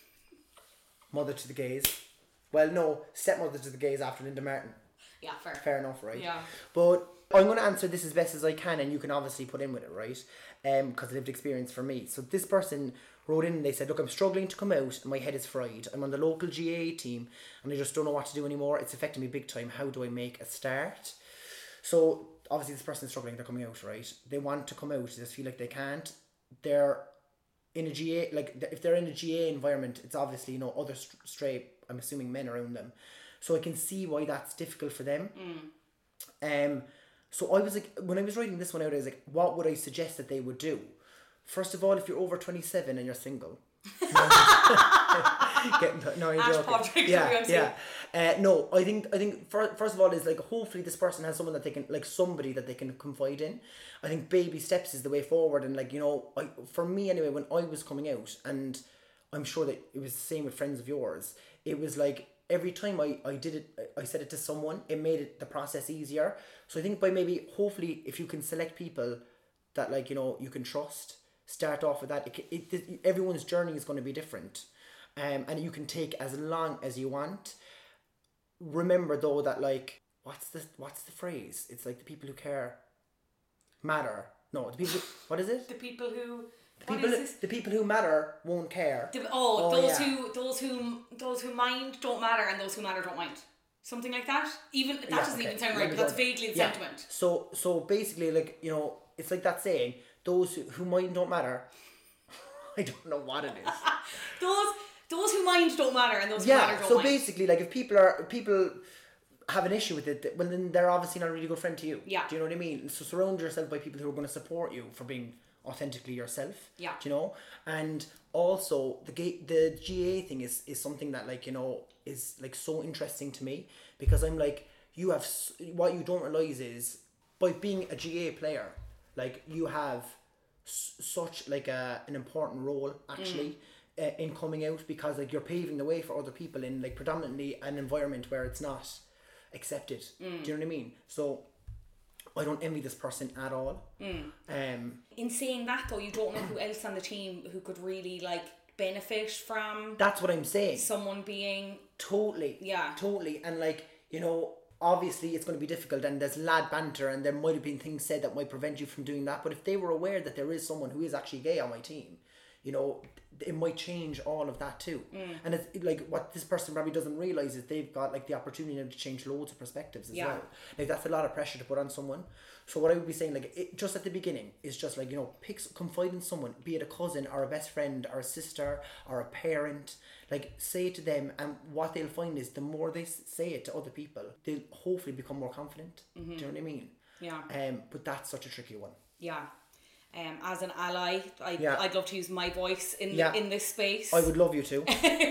Mother to the gays. Well, no, stepmother to the gays after Linda Martin. Yeah, fair. Fair enough, right? Yeah. But I'm going to answer this as best as I can, and you can obviously put in with it, right? Um, because lived experience for me. So this person wrote in and they said, look, I'm struggling to come out and my head is fried. I'm on the local G A A team and I just don't know what to do anymore. It's affecting me big time. How do I make a start? So obviously this person's struggling, they're coming out, right? They want to come out, they just feel like they can't. They're in a G A, like if they're in a G A environment, it's obviously, you know, other st- straight, I'm assuming men around them. So I can see why that's difficult for them. Mm. Um, so I was like, when I was writing this one out, I was like, what would I suggest that they would do? First of all, if you're over twenty-seven and you're single. no, Get, no, you're joking. Yeah, yeah. Uh, no, I think I think for, first of all is like hopefully this person has someone that they can, like somebody that they can confide in. I think baby steps is the way forward, and like, you know, I, for me anyway, when I was coming out, and I'm sure that it was the same with friends of yours, it was like every time I, I did it, I said it to someone, it made it the process easier. So I think by maybe hopefully if you can select people that, like, you know, you can trust, start off with that. It, it, it, everyone's journey is going to be different, um, and you can take as long as you want. Remember though that, like, what's the what's the phrase? It's like the people who care matter. No, the people. What is it? The people who. The What people, is this? the people who matter won't care. The, oh, Oh, those yeah. who those who those who mind don't matter, and those who matter don't mind. Something like that. Even that Yeah, doesn't okay. even sound Let right, me but that's go. vaguely the Yeah. sentiment. So so basically, like, you know, it's like that saying, those who, who mind don't matter. I don't know what it is. Those those who mind don't matter, and those who matter Yeah, don't so mind. basically, like, if people are people have an issue with it, well, then they're obviously not a really good friend to you. Yeah. Do you know what I mean? So surround yourself by people who are going to support you for being authentically yourself. Yeah. Do you know? And also the ga- the G A A thing is is something that, like, you know, is like so interesting to me, because I'm like, you have s- what you don't realize is by being a G A player, like, you have s- such like a an important role actually. Mm. Uh, in coming out, because like you're paving the way for other people in like predominantly an environment where it's not accepted. Mm. Do you know what I mean? So I don't envy this person at all. Mm. Um, In saying that though, you don't know who else on the team who could really like benefit from That's what I'm saying. someone being... Totally. Yeah. Totally. And like, you know, obviously it's going to be difficult and there's lad banter and there might have been things said that might prevent you from doing that. But if they were aware that there is someone who is actually gay on my team, you know, it might change all of that too. Mm. And it's like what this person probably doesn't realise is they've got like the opportunity to change loads of perspectives as Yeah. well. Like that's a lot of pressure to put on someone. So what I would be saying, like it, just at the beginning, is just like, you know, pick, confide in someone, be it a cousin or a best friend or a sister or a parent. Like say it to them, and what they'll find is the more they s- say it to other people, they'll hopefully become more confident. Mm-hmm. Do you know what I mean? Yeah. Um, but that's such a tricky one. Yeah. Um, as an ally, I, Yeah. I'd love to use my voice in Yeah. in this space. I would love you to.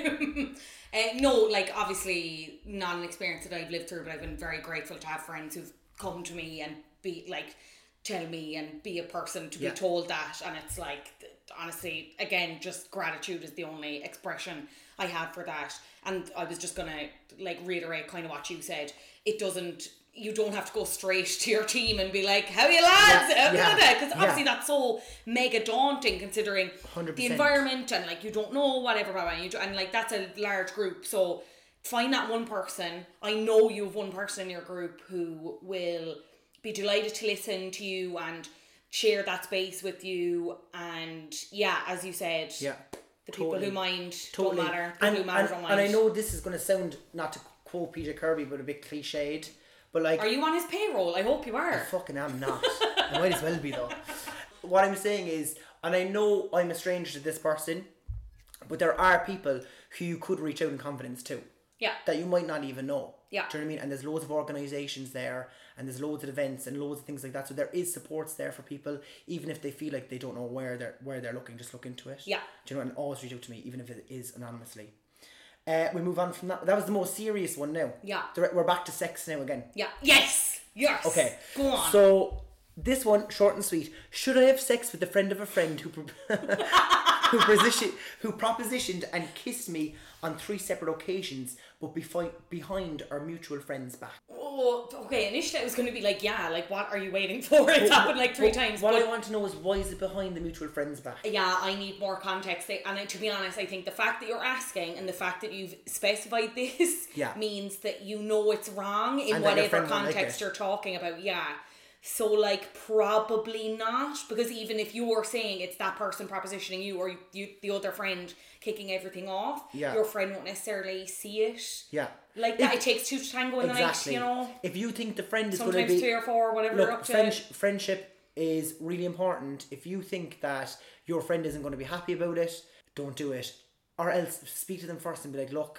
uh, no, like obviously not an experience that I've lived through, but I've been very grateful to have friends who've come to me and be like, tell me and be a person to Yeah. be told that. And it's like, honestly, again, just gratitude is the only expression I have for that. And I was just gonna like reiterate kind of what you said. It doesn't, you don't have to go straight to your team and be like, how are you lads? Yeah, yeah, Because obviously yeah. that's so mega daunting considering one hundred the percent. environment and like you don't know whatever, blah, blah, and, you do, and like that's a large group. So find that one person. I know you have one person in your group who will be delighted to listen to you and share that space with you. And yeah, as you said, Yeah. the Totally. people who mind Totally. don't matter. The And, who matter and, don't mind. and I know this is going to sound, not to quote Peter Kirby, but a bit cliched. But like, Are you on his payroll? I hope you I are. fucking am not. I might as well be though. What I'm saying is, and I know I'm a stranger to this person, but there are people who you could reach out in confidence to. Yeah. That you might not even know. Yeah. Do you know what I mean? And there's loads of organisations there, and there's loads of events and loads of things like that. So there is supports there for people, even if they feel like they don't know where they're where they're looking. Just look into it. Yeah. Do you know? And always reach out to me, even if it is anonymously. Uh, we move on from that. That was the most serious one. Now. Yeah. The- We're back to sex now again. Yeah. Yes. Yes. Okay. Go on. So this one, short and sweet. Should I have sex with a friend of a friend who pro- who position who propositioned and kissed me on three separate occasions, but befi- behind our mutual friend's back? Oh, okay. Initially, I was going to be like, yeah, like, what are you waiting for? It's happened like three But times. What but I want to know is, why is it behind the mutual friend's back? yeah, I need more context. And to be honest, I think the fact that you're asking and the fact that you've specified this Yeah. means that you know it's wrong in And that your whatever friend won't like context it. you're talking about. Yeah. So, like, probably not, because even if you're saying it's that person propositioning you or you, you the other friend kicking everything off, Yeah. your friend won't necessarily see it. Yeah. Like that, If- it takes two to tango in Exactly. the night, you know? If you think the friend is going Sometimes to be three or four, whatever you're look, up to. friend, friendship is really important. If you think that your friend isn't going to be happy about it, don't do it. Or else speak to them first and be like, look,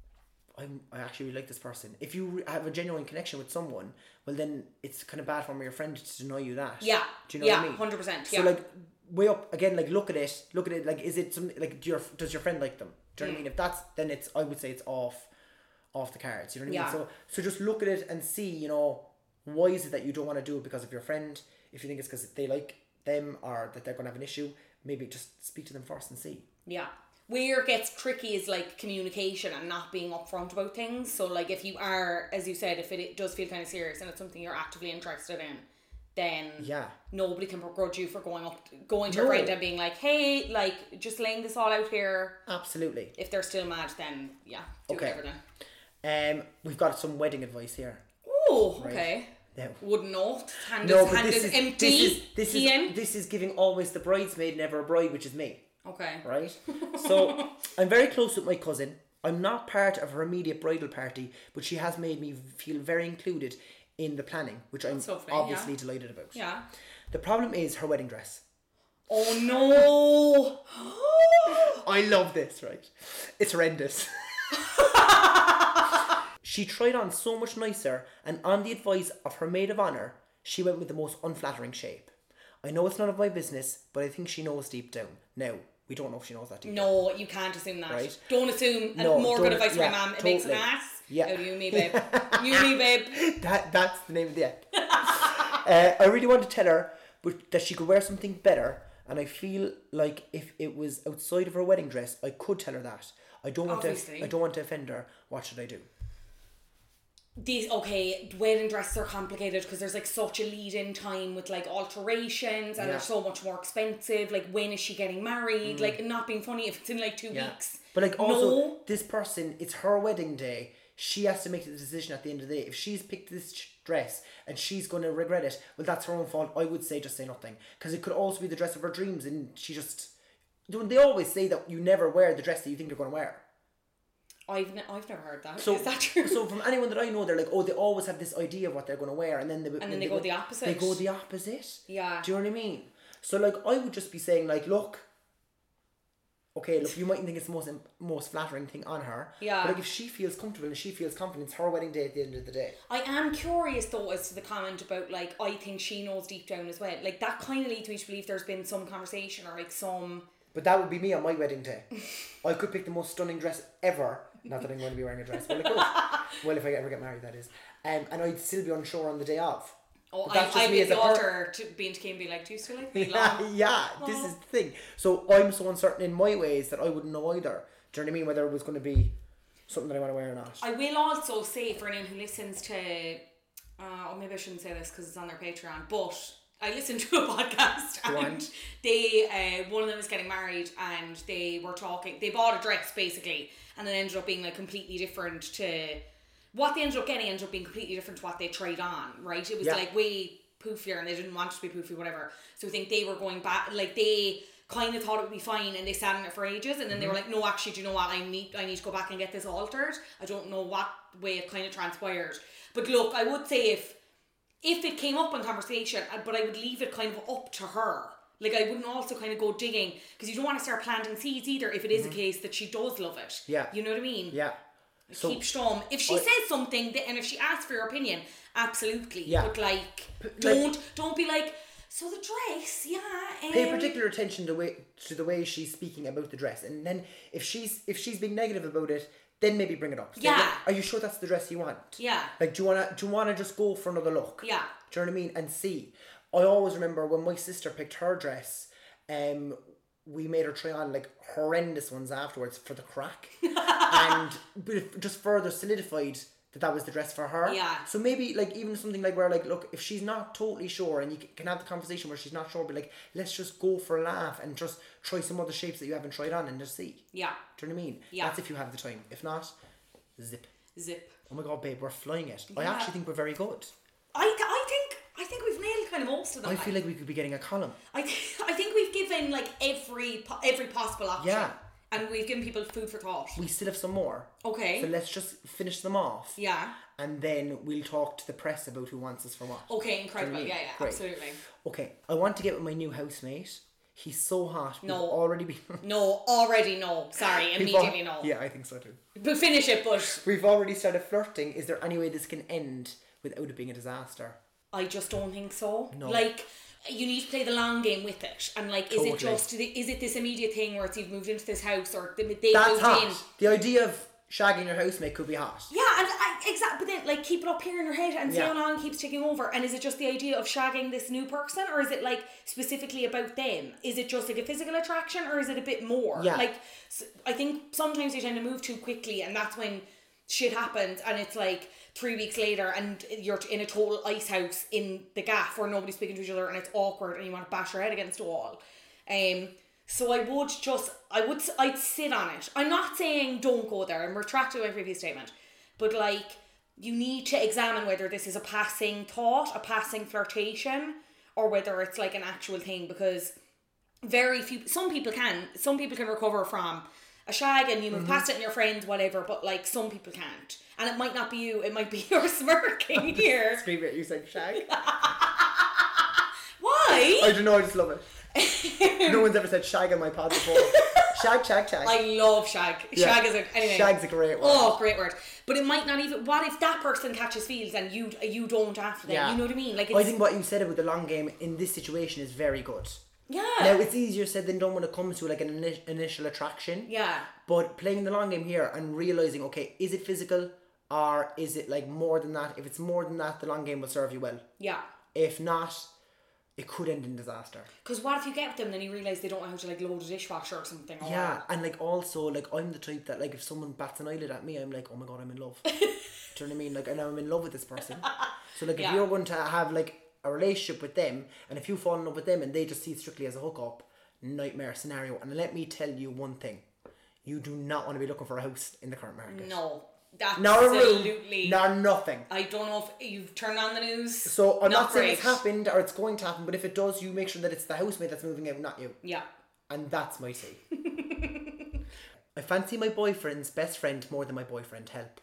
I'm, I actually really like this person. If you re- have a genuine connection with someone, well then it's kind of bad for your friend to deny you that. Yeah. Do you know yeah, what I mean? one hundred percent. So Yeah. like, way up again. Like look at it. Look at it. Like, is it something like do your does your friend like them? Do you know what I mean? If that's then it's I would say it's off, off the cards. You know what I Yeah. mean? So so just look at it and see. You know, why is it that you don't want to do it because of your friend? If you think it's because they like them or that they're going to have an issue, maybe just speak to them first and see. Yeah. Where it gets tricky is like communication and not being upfront about things. So like if you are, as you said, if it, it does feel kind of serious and it's something you're actively interested in, then Yeah. nobody can begrudge you for going up, going to No. a friend and being like, hey, like just laying this all out here. Absolutely. If they're still mad, then yeah, do Okay. whatever then. Um, we've got some wedding advice here. Oh, okay. Now, Wouldn't know. Hand no, is, but hand this is is empty. this is this Ian. is this is giving always the bridesmaid, never a bride, which is me. Okay. Right? So, I'm very close with my cousin. I'm not part of her immediate bridal party, but she has made me feel very included in the planning, which I'm That's lovely, obviously yeah. delighted about. Yeah. The problem is her wedding dress. Oh no. I love this, right? It's horrendous. She tried on so much nicer, and on the advice of her maid of honour, she went with the most unflattering shape. I know it's none of my business, but I think she knows deep down. Now, we don't know if she knows that deep down. No, you can't assume that. Right. Don't assume. And No, more don't- good advice from yeah, my mum. It makes an totally. ass. Yeah. Out of you, me, babe. You, me, babe. That That's the name of the app. uh, I really want to tell her but that she could wear something better, and I feel like if it was outside of her wedding dress, I could tell her that. I don't want Obviously. to. I don't want to offend her. What should I do? these, okay, wedding dresses are complicated because there's like such a lead-in time with like alterations and Yeah. they're so much more expensive. Like, when is she getting married? Mm. Like, not being funny if it's in like two yeah. weeks. But like also, no. this person, it's her wedding day. She has to make the decision at the end of the day. If she's picked this dress and she's going to regret it, well, that's her own fault. I would say just say nothing. Because it could also be the dress of her dreams and she just... They always say that you never wear the dress that you think you're going to wear. I've, ne- I've never heard that. So, is that true? So from anyone that I know, they're like, oh, they always have this idea of what they're going to wear, and then they and then they, they go go the opposite. They go the opposite. Yeah. Do you know what I mean? So like, I would just be saying like, look, okay, look, you mightn't think it's the most most flattering thing on her. Yeah. But like, if she feels comfortable and she feels confident, it's her wedding day at the end of the day. I am curious though as to the comment about like, I think she knows deep down as well. Like, that kind of leads me to believe there's been some conversation or like some. But that would be me on my wedding day. I could pick the most stunning dress ever. Not that I'm going to be wearing a dress. Well, I could. Well, if I ever get married, that is. Um, and I'd still be unsure on the day of. Oh, I, I'd be at the altar to being to Kim be like, do you still like me? Yeah, yeah, oh. This is the thing. So I'm so uncertain in my ways that I wouldn't know either. Do you know what I mean? Whether it was going to be something that I want to wear or not. I will also say for anyone who listens to, uh, or maybe I shouldn't say this because it's on their Patreon, but I listened to a podcast Go and on. they, uh, one of them was getting married and they were talking, they bought a dress basically and then ended up being like completely different to, what they ended up getting ended up being completely different to what they tried on, right? It was Yeah. like way poofier and they didn't want it to be poofy, whatever. So I think they were going back, like they kind of thought it would be fine and they sat in it for ages and then mm-hmm. they were like, no, actually, do you know what? I need, I need to go back and get this altered. I don't know what way it kind of transpired. But look, I would say if, if it came up in conversation, but I would leave it kind of up to her. Like, I wouldn't also kind of go digging because you don't want to start planting seeds either if it is mm-hmm. a case that she does love it. Yeah. You know what I mean? Yeah. So, keep stum. If she I, says something and if she asks for your opinion, absolutely. Yeah. But like, don't like, don't be like, so the dress, yeah. Um, pay particular attention to way to the way she's speaking about the dress, and then if she's if she's being negative about it, then maybe bring it up. So yeah. Like, are you sure that's the dress you want? Yeah. Like, do you wanna do you wanna just go for another look? Yeah. Do you know what I mean? And see, I always remember when my sister picked her dress, um. we made her try on like horrendous ones afterwards for the crack and but it just further solidified that that was the dress for her. Yeah. So maybe like even something like where like, look, if she's not totally sure and you can have the conversation where she's not sure, but like, let's just go for a laugh and just try some other shapes that you haven't tried on and just see. Yeah. Do you know what I mean? Yeah. That's if you have the time. If not, zip. Zip. Oh my God, babe, we're flying it. Yeah. I actually think we're very good. I, th- I think I think we've nailed kind of most of them. I feel like we could be getting a column. I th- I think we've given like every po- every possible option. Yeah. And we've given people food for thought. We still have some more. Okay. So let's just finish them off. Yeah. And then we'll talk to the press about who wants us for what. Okay, incredible. Yeah, yeah, Great. Absolutely. Okay, I want to get with my new housemate. He's so hot. No. We've already been... no, already no. Sorry, immediately al- no. Yeah, I think so too. But finish it, but... We've already started flirting. Is there any way this can end without it being a disaster? I just don't think so. No. Like, you need to play the long game with it. And like, Totally. is it just, is it this immediate thing where it's you've moved into this house or they, they That's moved hot. in? The idea of shagging your housemate could be hot. Yeah, and I, exactly. But then, like, keep it up here in your head and see Yeah. how long it keeps ticking over. And is it just the idea of shagging this new person, or is it like specifically about them? Is it just like a physical attraction, or is it a bit more? Yeah. Like, I think sometimes you tend to move too quickly, and that's when shit happens, and it's like three weeks later, and you're in a total ice house in the gaff where nobody's speaking to each other, and it's awkward, and you want to bash your head against a wall. Um. So I would just, I would, I'd sit on it. I'm not saying don't go there. I'm retracting my previous statement. But like, you need to examine whether this is a passing thought, a passing flirtation, or whether it's like an actual thing. Because very few, some people can, some people can recover from a shag and you move mm-hmm. past it and your friends, whatever. But like, some people can't. And it might not be you. It might be your smirking here. Scream it, you said shag. Why? I don't know, I just love it. No one's ever said shag on my pod before. Shag, shag, shag. I love shag. Yeah. Shag is a anyway. Shag's a great word. Oh, great word. But it might not even. What if that person catches feels and you you don't after them? Yeah. You know what I mean? Like, it's, I think what you said about the long game in this situation is very good. Yeah. Now it's easier said than done when it comes to like an ini- initial attraction. Yeah. But playing the long game here and realizing, okay, is it physical or is it like more than that? If it's more than that, the long game will serve you well. Yeah. If not, it could end in disaster. Because what if you get with them and then you realise they don't know how to like load a dishwasher or something? Or yeah, and like also like I'm the type that like if someone bats an eyelid at me, I'm like, oh my god, I'm in love. Do you know what I mean? Like, I know I'm in love with this person. So like if yeah. you're going to have like a relationship with them, and if you fall in love with them and they just see it strictly as a hookup, nightmare scenario. And let me tell you one thing, you do not want to be looking for a house in the current market. No. That's nor a absolutely. room, nor nothing. I don't know if you've turned on the news. So I'm not, not saying great. it's happened or it's going to happen, but if it does, you make sure that it's the housemate that's moving out, not you. Yeah. And that's my say. I fancy my boyfriend's best friend more than my boyfriend. Help.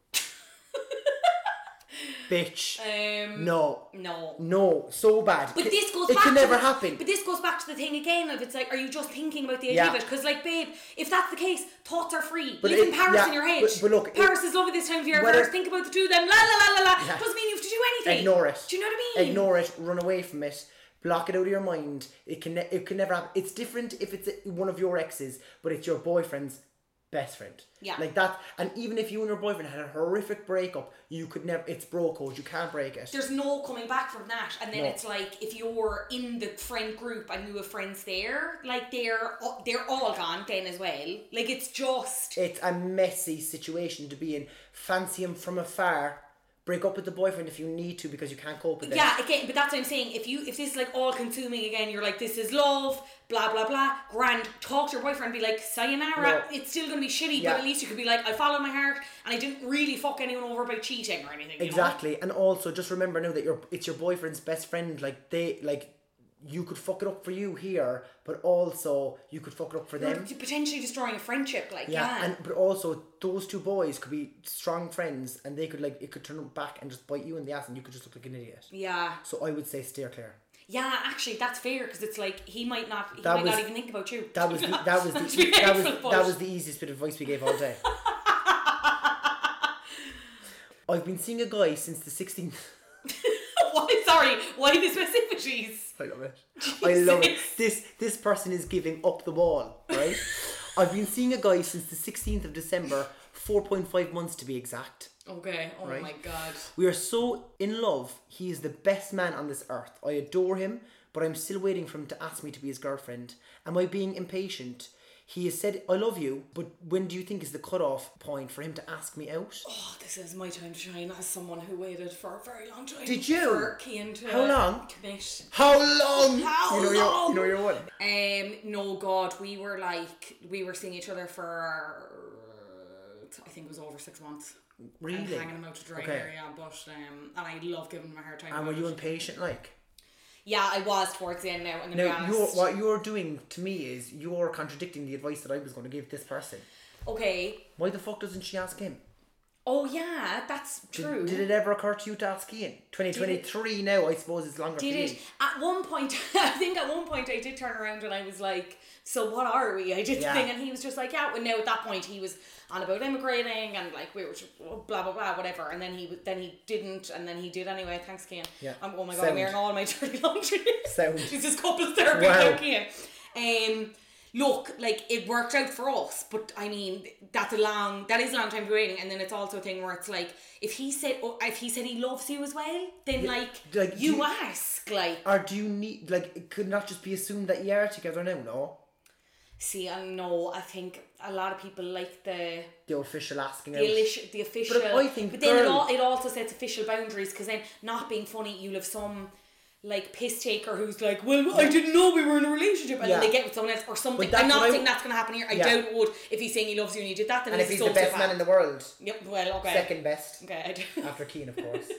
Bitch. Um, no. No. No. So bad. But C- this goes it back can to never the, happen. But this goes back to the thing again of it's like, are you just thinking about the idea yeah. of it? Because like, babe, if that's the case, thoughts are free. But Live it, in Paris yeah, in your head. But, but look, Paris it, is lovely this time of year. whether, Paris, think about the two of them. La la la la la. Yeah. Doesn't mean you have to do anything. Ignore it. Do you know what I mean? Ignore it. Run away from it. Block it out of your mind. It can ne- it can never happen. It's different if it's one of your exes, but it's your boyfriend's best friend. Yeah. Like that. And even if you and your boyfriend had a horrific breakup, you could never, it's bro code, you can't break it. There's no coming back from that. And then no. it's like, if you're in the friend group and you have friends there, like they're they're all gone then as well. Like it's just... It's a messy situation to be in. Fancy him from afar. Break up with the boyfriend if you need to because you can't cope with it. Yeah, again, but that's what I'm saying. If you if this is like all consuming again, you're like, this is love, blah blah blah, grand, talk to your boyfriend, be like, sayonara, no. it's still gonna be shitty, yeah. but at least you could be like, I followed my heart and I didn't really fuck anyone over by cheating or anything. Exactly. You know? And also just remember now that you're it's your boyfriend's best friend, like they like you could fuck it up for you here, but also you could fuck it up for You're them. potentially destroying a friendship, like yeah. yeah. And but also those two boys could be strong friends, and they could like it could turn back and just bite you in the ass, and you could just look like an idiot. Yeah. So I would say steer clear. Yeah, actually, that's fair because it's like he might not, he that might was, not even think about you. That was the, that was the, that was that was the easiest bit of advice we gave all day. I've been seeing a guy since the sixteenth. Why? Sorry, why the specificities? I love it. Jesus. I love it. This this person is giving up the wall, right? I've been seeing a guy since the sixteenth of December, four point five months to be exact. Okay, oh right? my god. We are so in love. He is the best man on this earth. I adore him, but I'm still waiting for him to ask me to be his girlfriend. Am I being impatient? He has said, I love you, but when do you think is the cutoff point for him to ask me out? Oh, this is my time to shine as someone who waited for a very long time. Did you? For Cian to How long? Commit. How long? How you know long? You're, you know you're one. Um, no, God, we were like, we were seeing each other for, I think it was over six months. Really? And hanging him out to dry okay. here, yeah, but, um, and I love giving him a hard time. And were you it. impatient like? Yeah, I was towards the end now, I'm going to be Now, honest. you're, what you're doing to me is you're contradicting the advice that I was going to give this person. Okay. Why the fuck doesn't she ask him? Oh yeah, that's Did, true. did it ever occur to you to ask Ian? twenty twenty-three now, I suppose it's longer Did for it? you. At one point, I think at one point I did turn around and I was like, so what are we? I did yeah. the thing and he was just like, yeah. And now at that point he was on about immigrating and like we were just blah blah blah whatever. And then he then he didn't and then he did anyway. Thanks, Cian. Yeah. Um, oh my god, Sound. I'm wearing all my dirty laundry. Sound. This is couples therapy Wow. now, Cian. Um, look, like it worked out for us, but I mean that's a long that is a long time to be waiting. And then it's also a thing where it's like if he said oh, if he said he loves you as well, then Yeah, like, like, you, do you- ask like Or do you need, like, it could not just be assumed that you are together now, no? see I know I think a lot of people like the The official asking the, out. illi- the official But I think but then it, girl- all, it also sets official boundaries because then not being funny you'll have some like piss taker who's like well I didn't know we were in a relationship and Yeah. then they get with someone else or something. But I'm that's not what I saying w- that's going to happen here. I Yeah. doubt it would if he's saying he loves you and you did that then And if he's he's a the best sociopath. man in the world. Yep, well okay Second best. okay I do. After Cian, of course.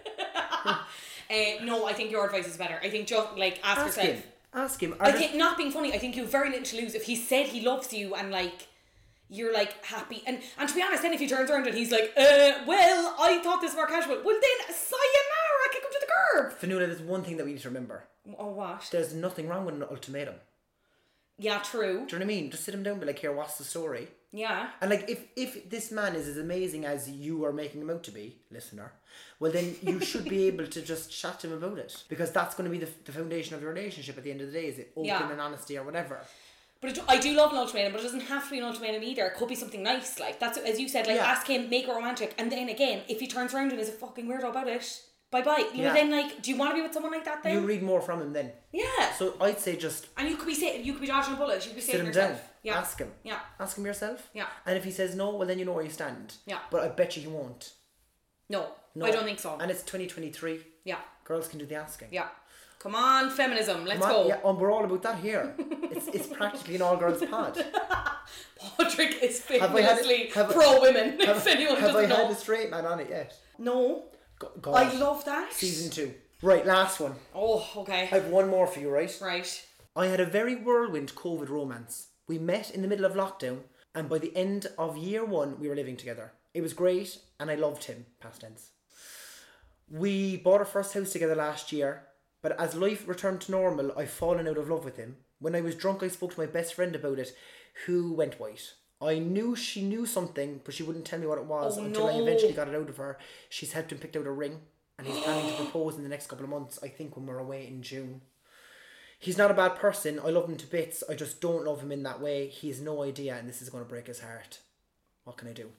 uh, no I think your advice is better. I think just like ask, Ask yourself him. Ask him. Are I there- think not being funny I think you have very little to lose if he said he loves you and like you're like happy and and to be honest then if he turns around and he's like uh well I thought this was more casual well then sayonara kick him to the curb. Fanula, there's one thing that we need to remember. Oh what? There's nothing wrong with an ultimatum. Yeah, true. Do you know what I mean? Just sit him down and be like, here, what's the story? Yeah. And like, if, if this man is as amazing as you are making him out to be, listener, well then you should be able to just chat to him about it. Because that's going to be the, the foundation of your relationship at the end of the day, is it open Yeah. and honesty or whatever. But it, I do love an ultimatum, but it doesn't have to be an ultimatum either. It could be something nice, like that's as you said, like Yeah. ask him, make it romantic, and then again, if he turns around and is a fucking weirdo about it, Bye-bye. Yeah. Then, like, do you want to be with someone like that then? You read more from him then. Yeah. So I'd say just... And you could be say, you could be dodging a bullet. You could be sit saving him yourself. down. Yeah. Ask him. Yeah. Ask him yourself. Yeah. And if he says no, well then you know where you stand. Yeah. But I bet you he won't. No, No. I don't think so. And it's twenty twenty-three. Yeah. Girls can do the asking. Yeah. Come on, feminism. Let's Come on, go. Yeah, and we're all about that here. it's it's practically an all-girls pod. Patrick is Have I had it- famously have I- pro-women, Have, if anyone have I doesn't know. had a straight man on it yet? No. Go- God. I love that. Season two. Right, last one. Oh, okay. I have one more for you, right? Right. I had a very whirlwind COVID romance. We met in the middle of lockdown, and by the end of year one, we were living together. It was great, and I loved him, past tense. We bought our first house together last year, but as life returned to normal, I've fallen out of love with him. When I was drunk, I spoke to my best friend about it, who went white. I knew she knew something, but she wouldn't tell me what it was Oh, until I no. eventually got it out of her. She's helped him pick out a ring, and he's planning to propose in the next couple of months, I think when we're away in June. He's not a bad person. I love him to bits. I just don't love him in that way. He has no idea, and this is going to break his heart. What can I do?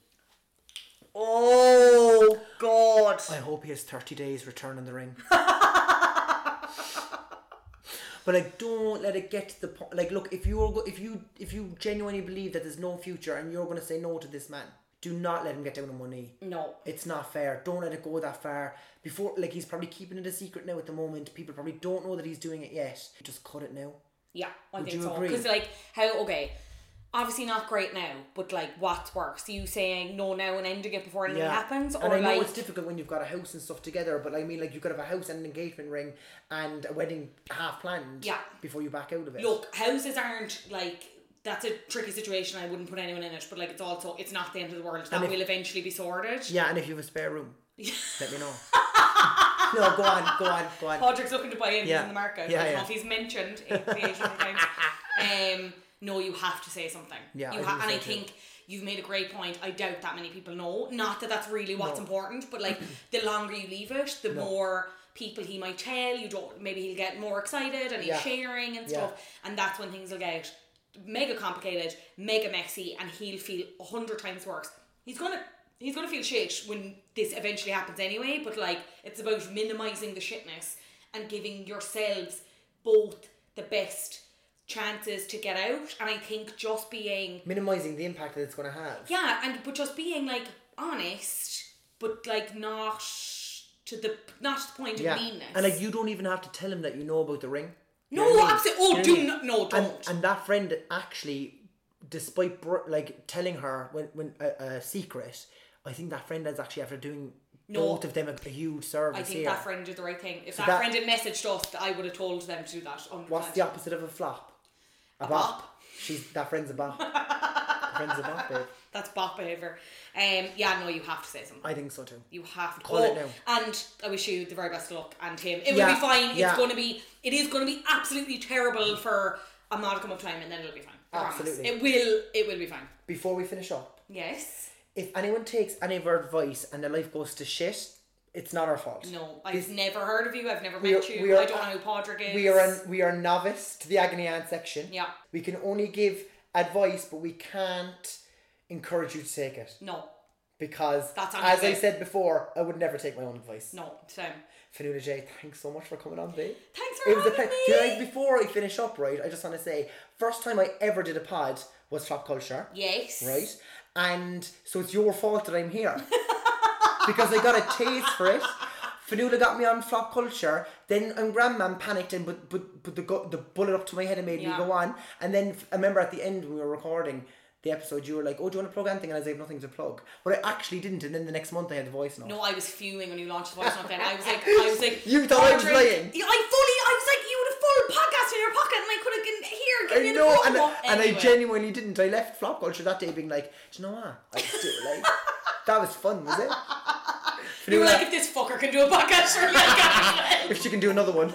Oh, God. I hope he has thirty days returning the ring. But like, don't let it get to the point. Like, look, if you're go- if you if you genuinely believe that there's no future and you're going to say no to this man, do not let him get down on one knee. No. It's not fair. Don't let it go that far. Before, like, he's probably keeping it a secret now at the moment. People probably don't know that he's doing it yet. Just cut it now. Yeah, I Would think you so. agree? Because, like, how, okay, obviously not great now, but, like, what's worse? You saying no now and ending it before anything happens? And or I know like, it's difficult when you've got a house and stuff together, but I mean, like, you could have a house and an engagement ring and a wedding half planned Yeah. before you back out of it. look, houses aren't, like, that's a tricky situation. I wouldn't put anyone in it, but, like, it's also, it's not the end of the world. That if- will eventually be sorted. Yeah, and if you have a spare room, let me know. No, go on, go on, go on. Patrick's looking to buy in, Yeah. he's in the market. Yeah, I don't yeah. know if he's mentioned it the Asian times. Um, no, you have to say something. Yeah, you I ha- think and so I too. think you've made a great point. I doubt that many people know. Not that that's really what's No. important, but like the longer you leave it, the No. more people he might tell. You don't. Maybe he'll get more excited and he's Yeah. sharing and Yeah. stuff, and that's when things will get mega complicated, mega messy, and he'll feel a hundred times worse. He's gonna. He's gonna feel shit when this eventually happens anyway, but like it's about minimizing the shitness and giving yourselves both the best chances to get out. And I think just being Minimising the impact that it's going to have. yeah, and but just being like honest, but like not to the not to the point Yeah. of meanness. And like, you don't even have to tell him that you know about the ring. You no, know what I mean? absolutely. Oh, You know do what I mean? not. No, don't. And, and that friend actually, despite br- like telling her when when a, a secret, I think that friend is actually after doing No. both of them a, a huge service I think here. that friend did the right thing. If So that, that- friend had messaged us, I would have told them to do that. one hundred percent. What's the opposite of a flop? A, A bop. bop. She's that friend's a bop. That friend's a bop, babe. That's bop behaviour. Um, yeah, no, you have to say something. I think so too. You have to Call oh, it now. And I wish you the very best of luck and him. It Yeah, will be fine. yeah. It's going to be. It is going to be absolutely terrible for a modicum of time, and then it'll be fine. I promise. Absolutely. It will. It will be fine. Before we finish up, Yes. if anyone takes any of our advice and their life goes to shit, it's not our fault. No, I've This- never heard of you. I've never we met are- you. we are- I don't know who Padraig is. We are an, we are novice to the agony aunt section. Yeah. We can only give advice, but we can't encourage you to take it. No. Because, That's on as you, I babe. said before, I would never take my own advice. No. Same. Fanula J, thanks so much for coming on, babe. Thanks for It was a having ple- me. Do you know, before I finish up, right, I just want to say, first time I ever did a pod was Flop Culture. Yes. Right? And so it's your fault that I'm here. Because I got a taste for it. Fanula got me on Flop Culture. Then um, Grandman panicked and put, put, put the, gu- the bullet up to my head and made Yeah. me go on. And then I remember at the end when we were recording the episode, you were like, oh, do you want to plug anything? And I was like, nothing to plug. But I actually didn't. And then the next month I had the voice note. No, I was fuming when you launched the voice note. Then I was like, I was like, You thought I was Padraig- lying. Yeah, I fully, I was like, you had a full podcast in your pocket, and I could have been here I giving you know, the and, promo. and I Anyway. genuinely didn't. I left Flop Culture that day being like, do you know what? I just do it. Like, that was fun, was it? You were Fanula, like, if this fucker can do a podcast, surely I can. if she can do another one.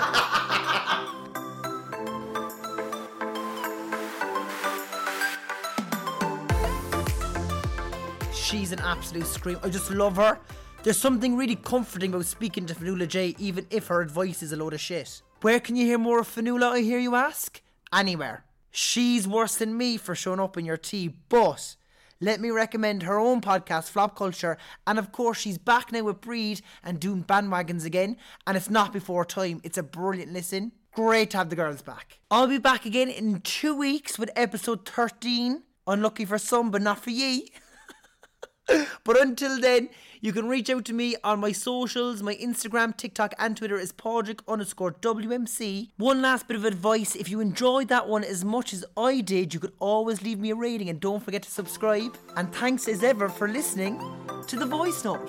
She's an absolute scream. I just love her. There's something really comforting about speaking to Fanula J, even if her advice is a load of shit. Where can you hear more of Fanula, I hear you ask? Anywhere. She's worse than me for showing up in your tea, but let me recommend her own podcast, Flop Culture. And of course, she's back now with Breed and doing bandwagons again. And it's not before time. It's a brilliant listen. Great to have the girls back. I'll be back again in two weeks with episode thirteen. Unlucky for some, but not for ye. But until then, you can reach out to me on my socials. My Instagram, TikTok and Twitter is Padraig underscore W M C. One last bit of advice. If you enjoyed that one as much as I did, you could always leave me a rating and don't forget to subscribe. And thanks as ever for listening to The Voice Note.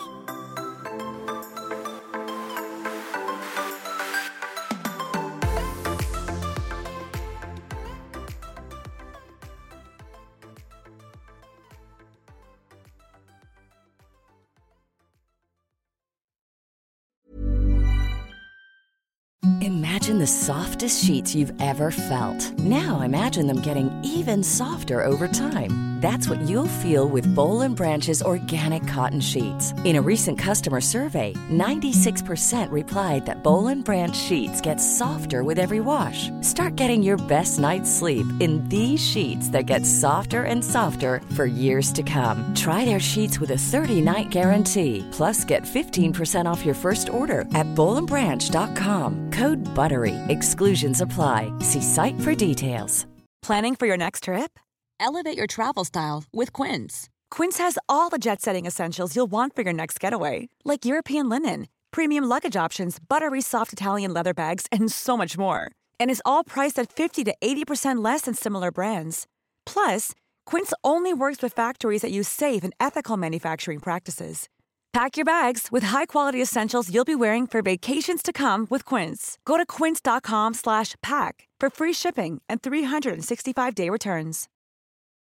Imagine the softest sheets you've ever felt. Now imagine them getting even softer over time. That's what you'll feel with Boll and Branch's organic cotton sheets. In a recent customer survey, ninety-six percent replied that Boll and Branch sheets get softer with every wash. Start getting your best night's sleep in these sheets that get softer and softer for years to come. Try their sheets with a thirty-night guarantee. Plus, get fifteen percent off your first order at boll and branch dot com. Code BUTTERY. Exclusions apply. See site for details. Planning for your next trip? Elevate your travel style with Quince. Quince has all the jet-setting essentials you'll want for your next getaway, like European linen, premium luggage options, buttery soft Italian leather bags, and so much more. And is all priced at fifty to eighty percent less than similar brands. Plus, Quince only works with factories that use safe and ethical manufacturing practices. Pack your bags with high-quality essentials you'll be wearing for vacations to come with Quince. Go to quince dot com slash pack for free shipping and three sixty-five day returns.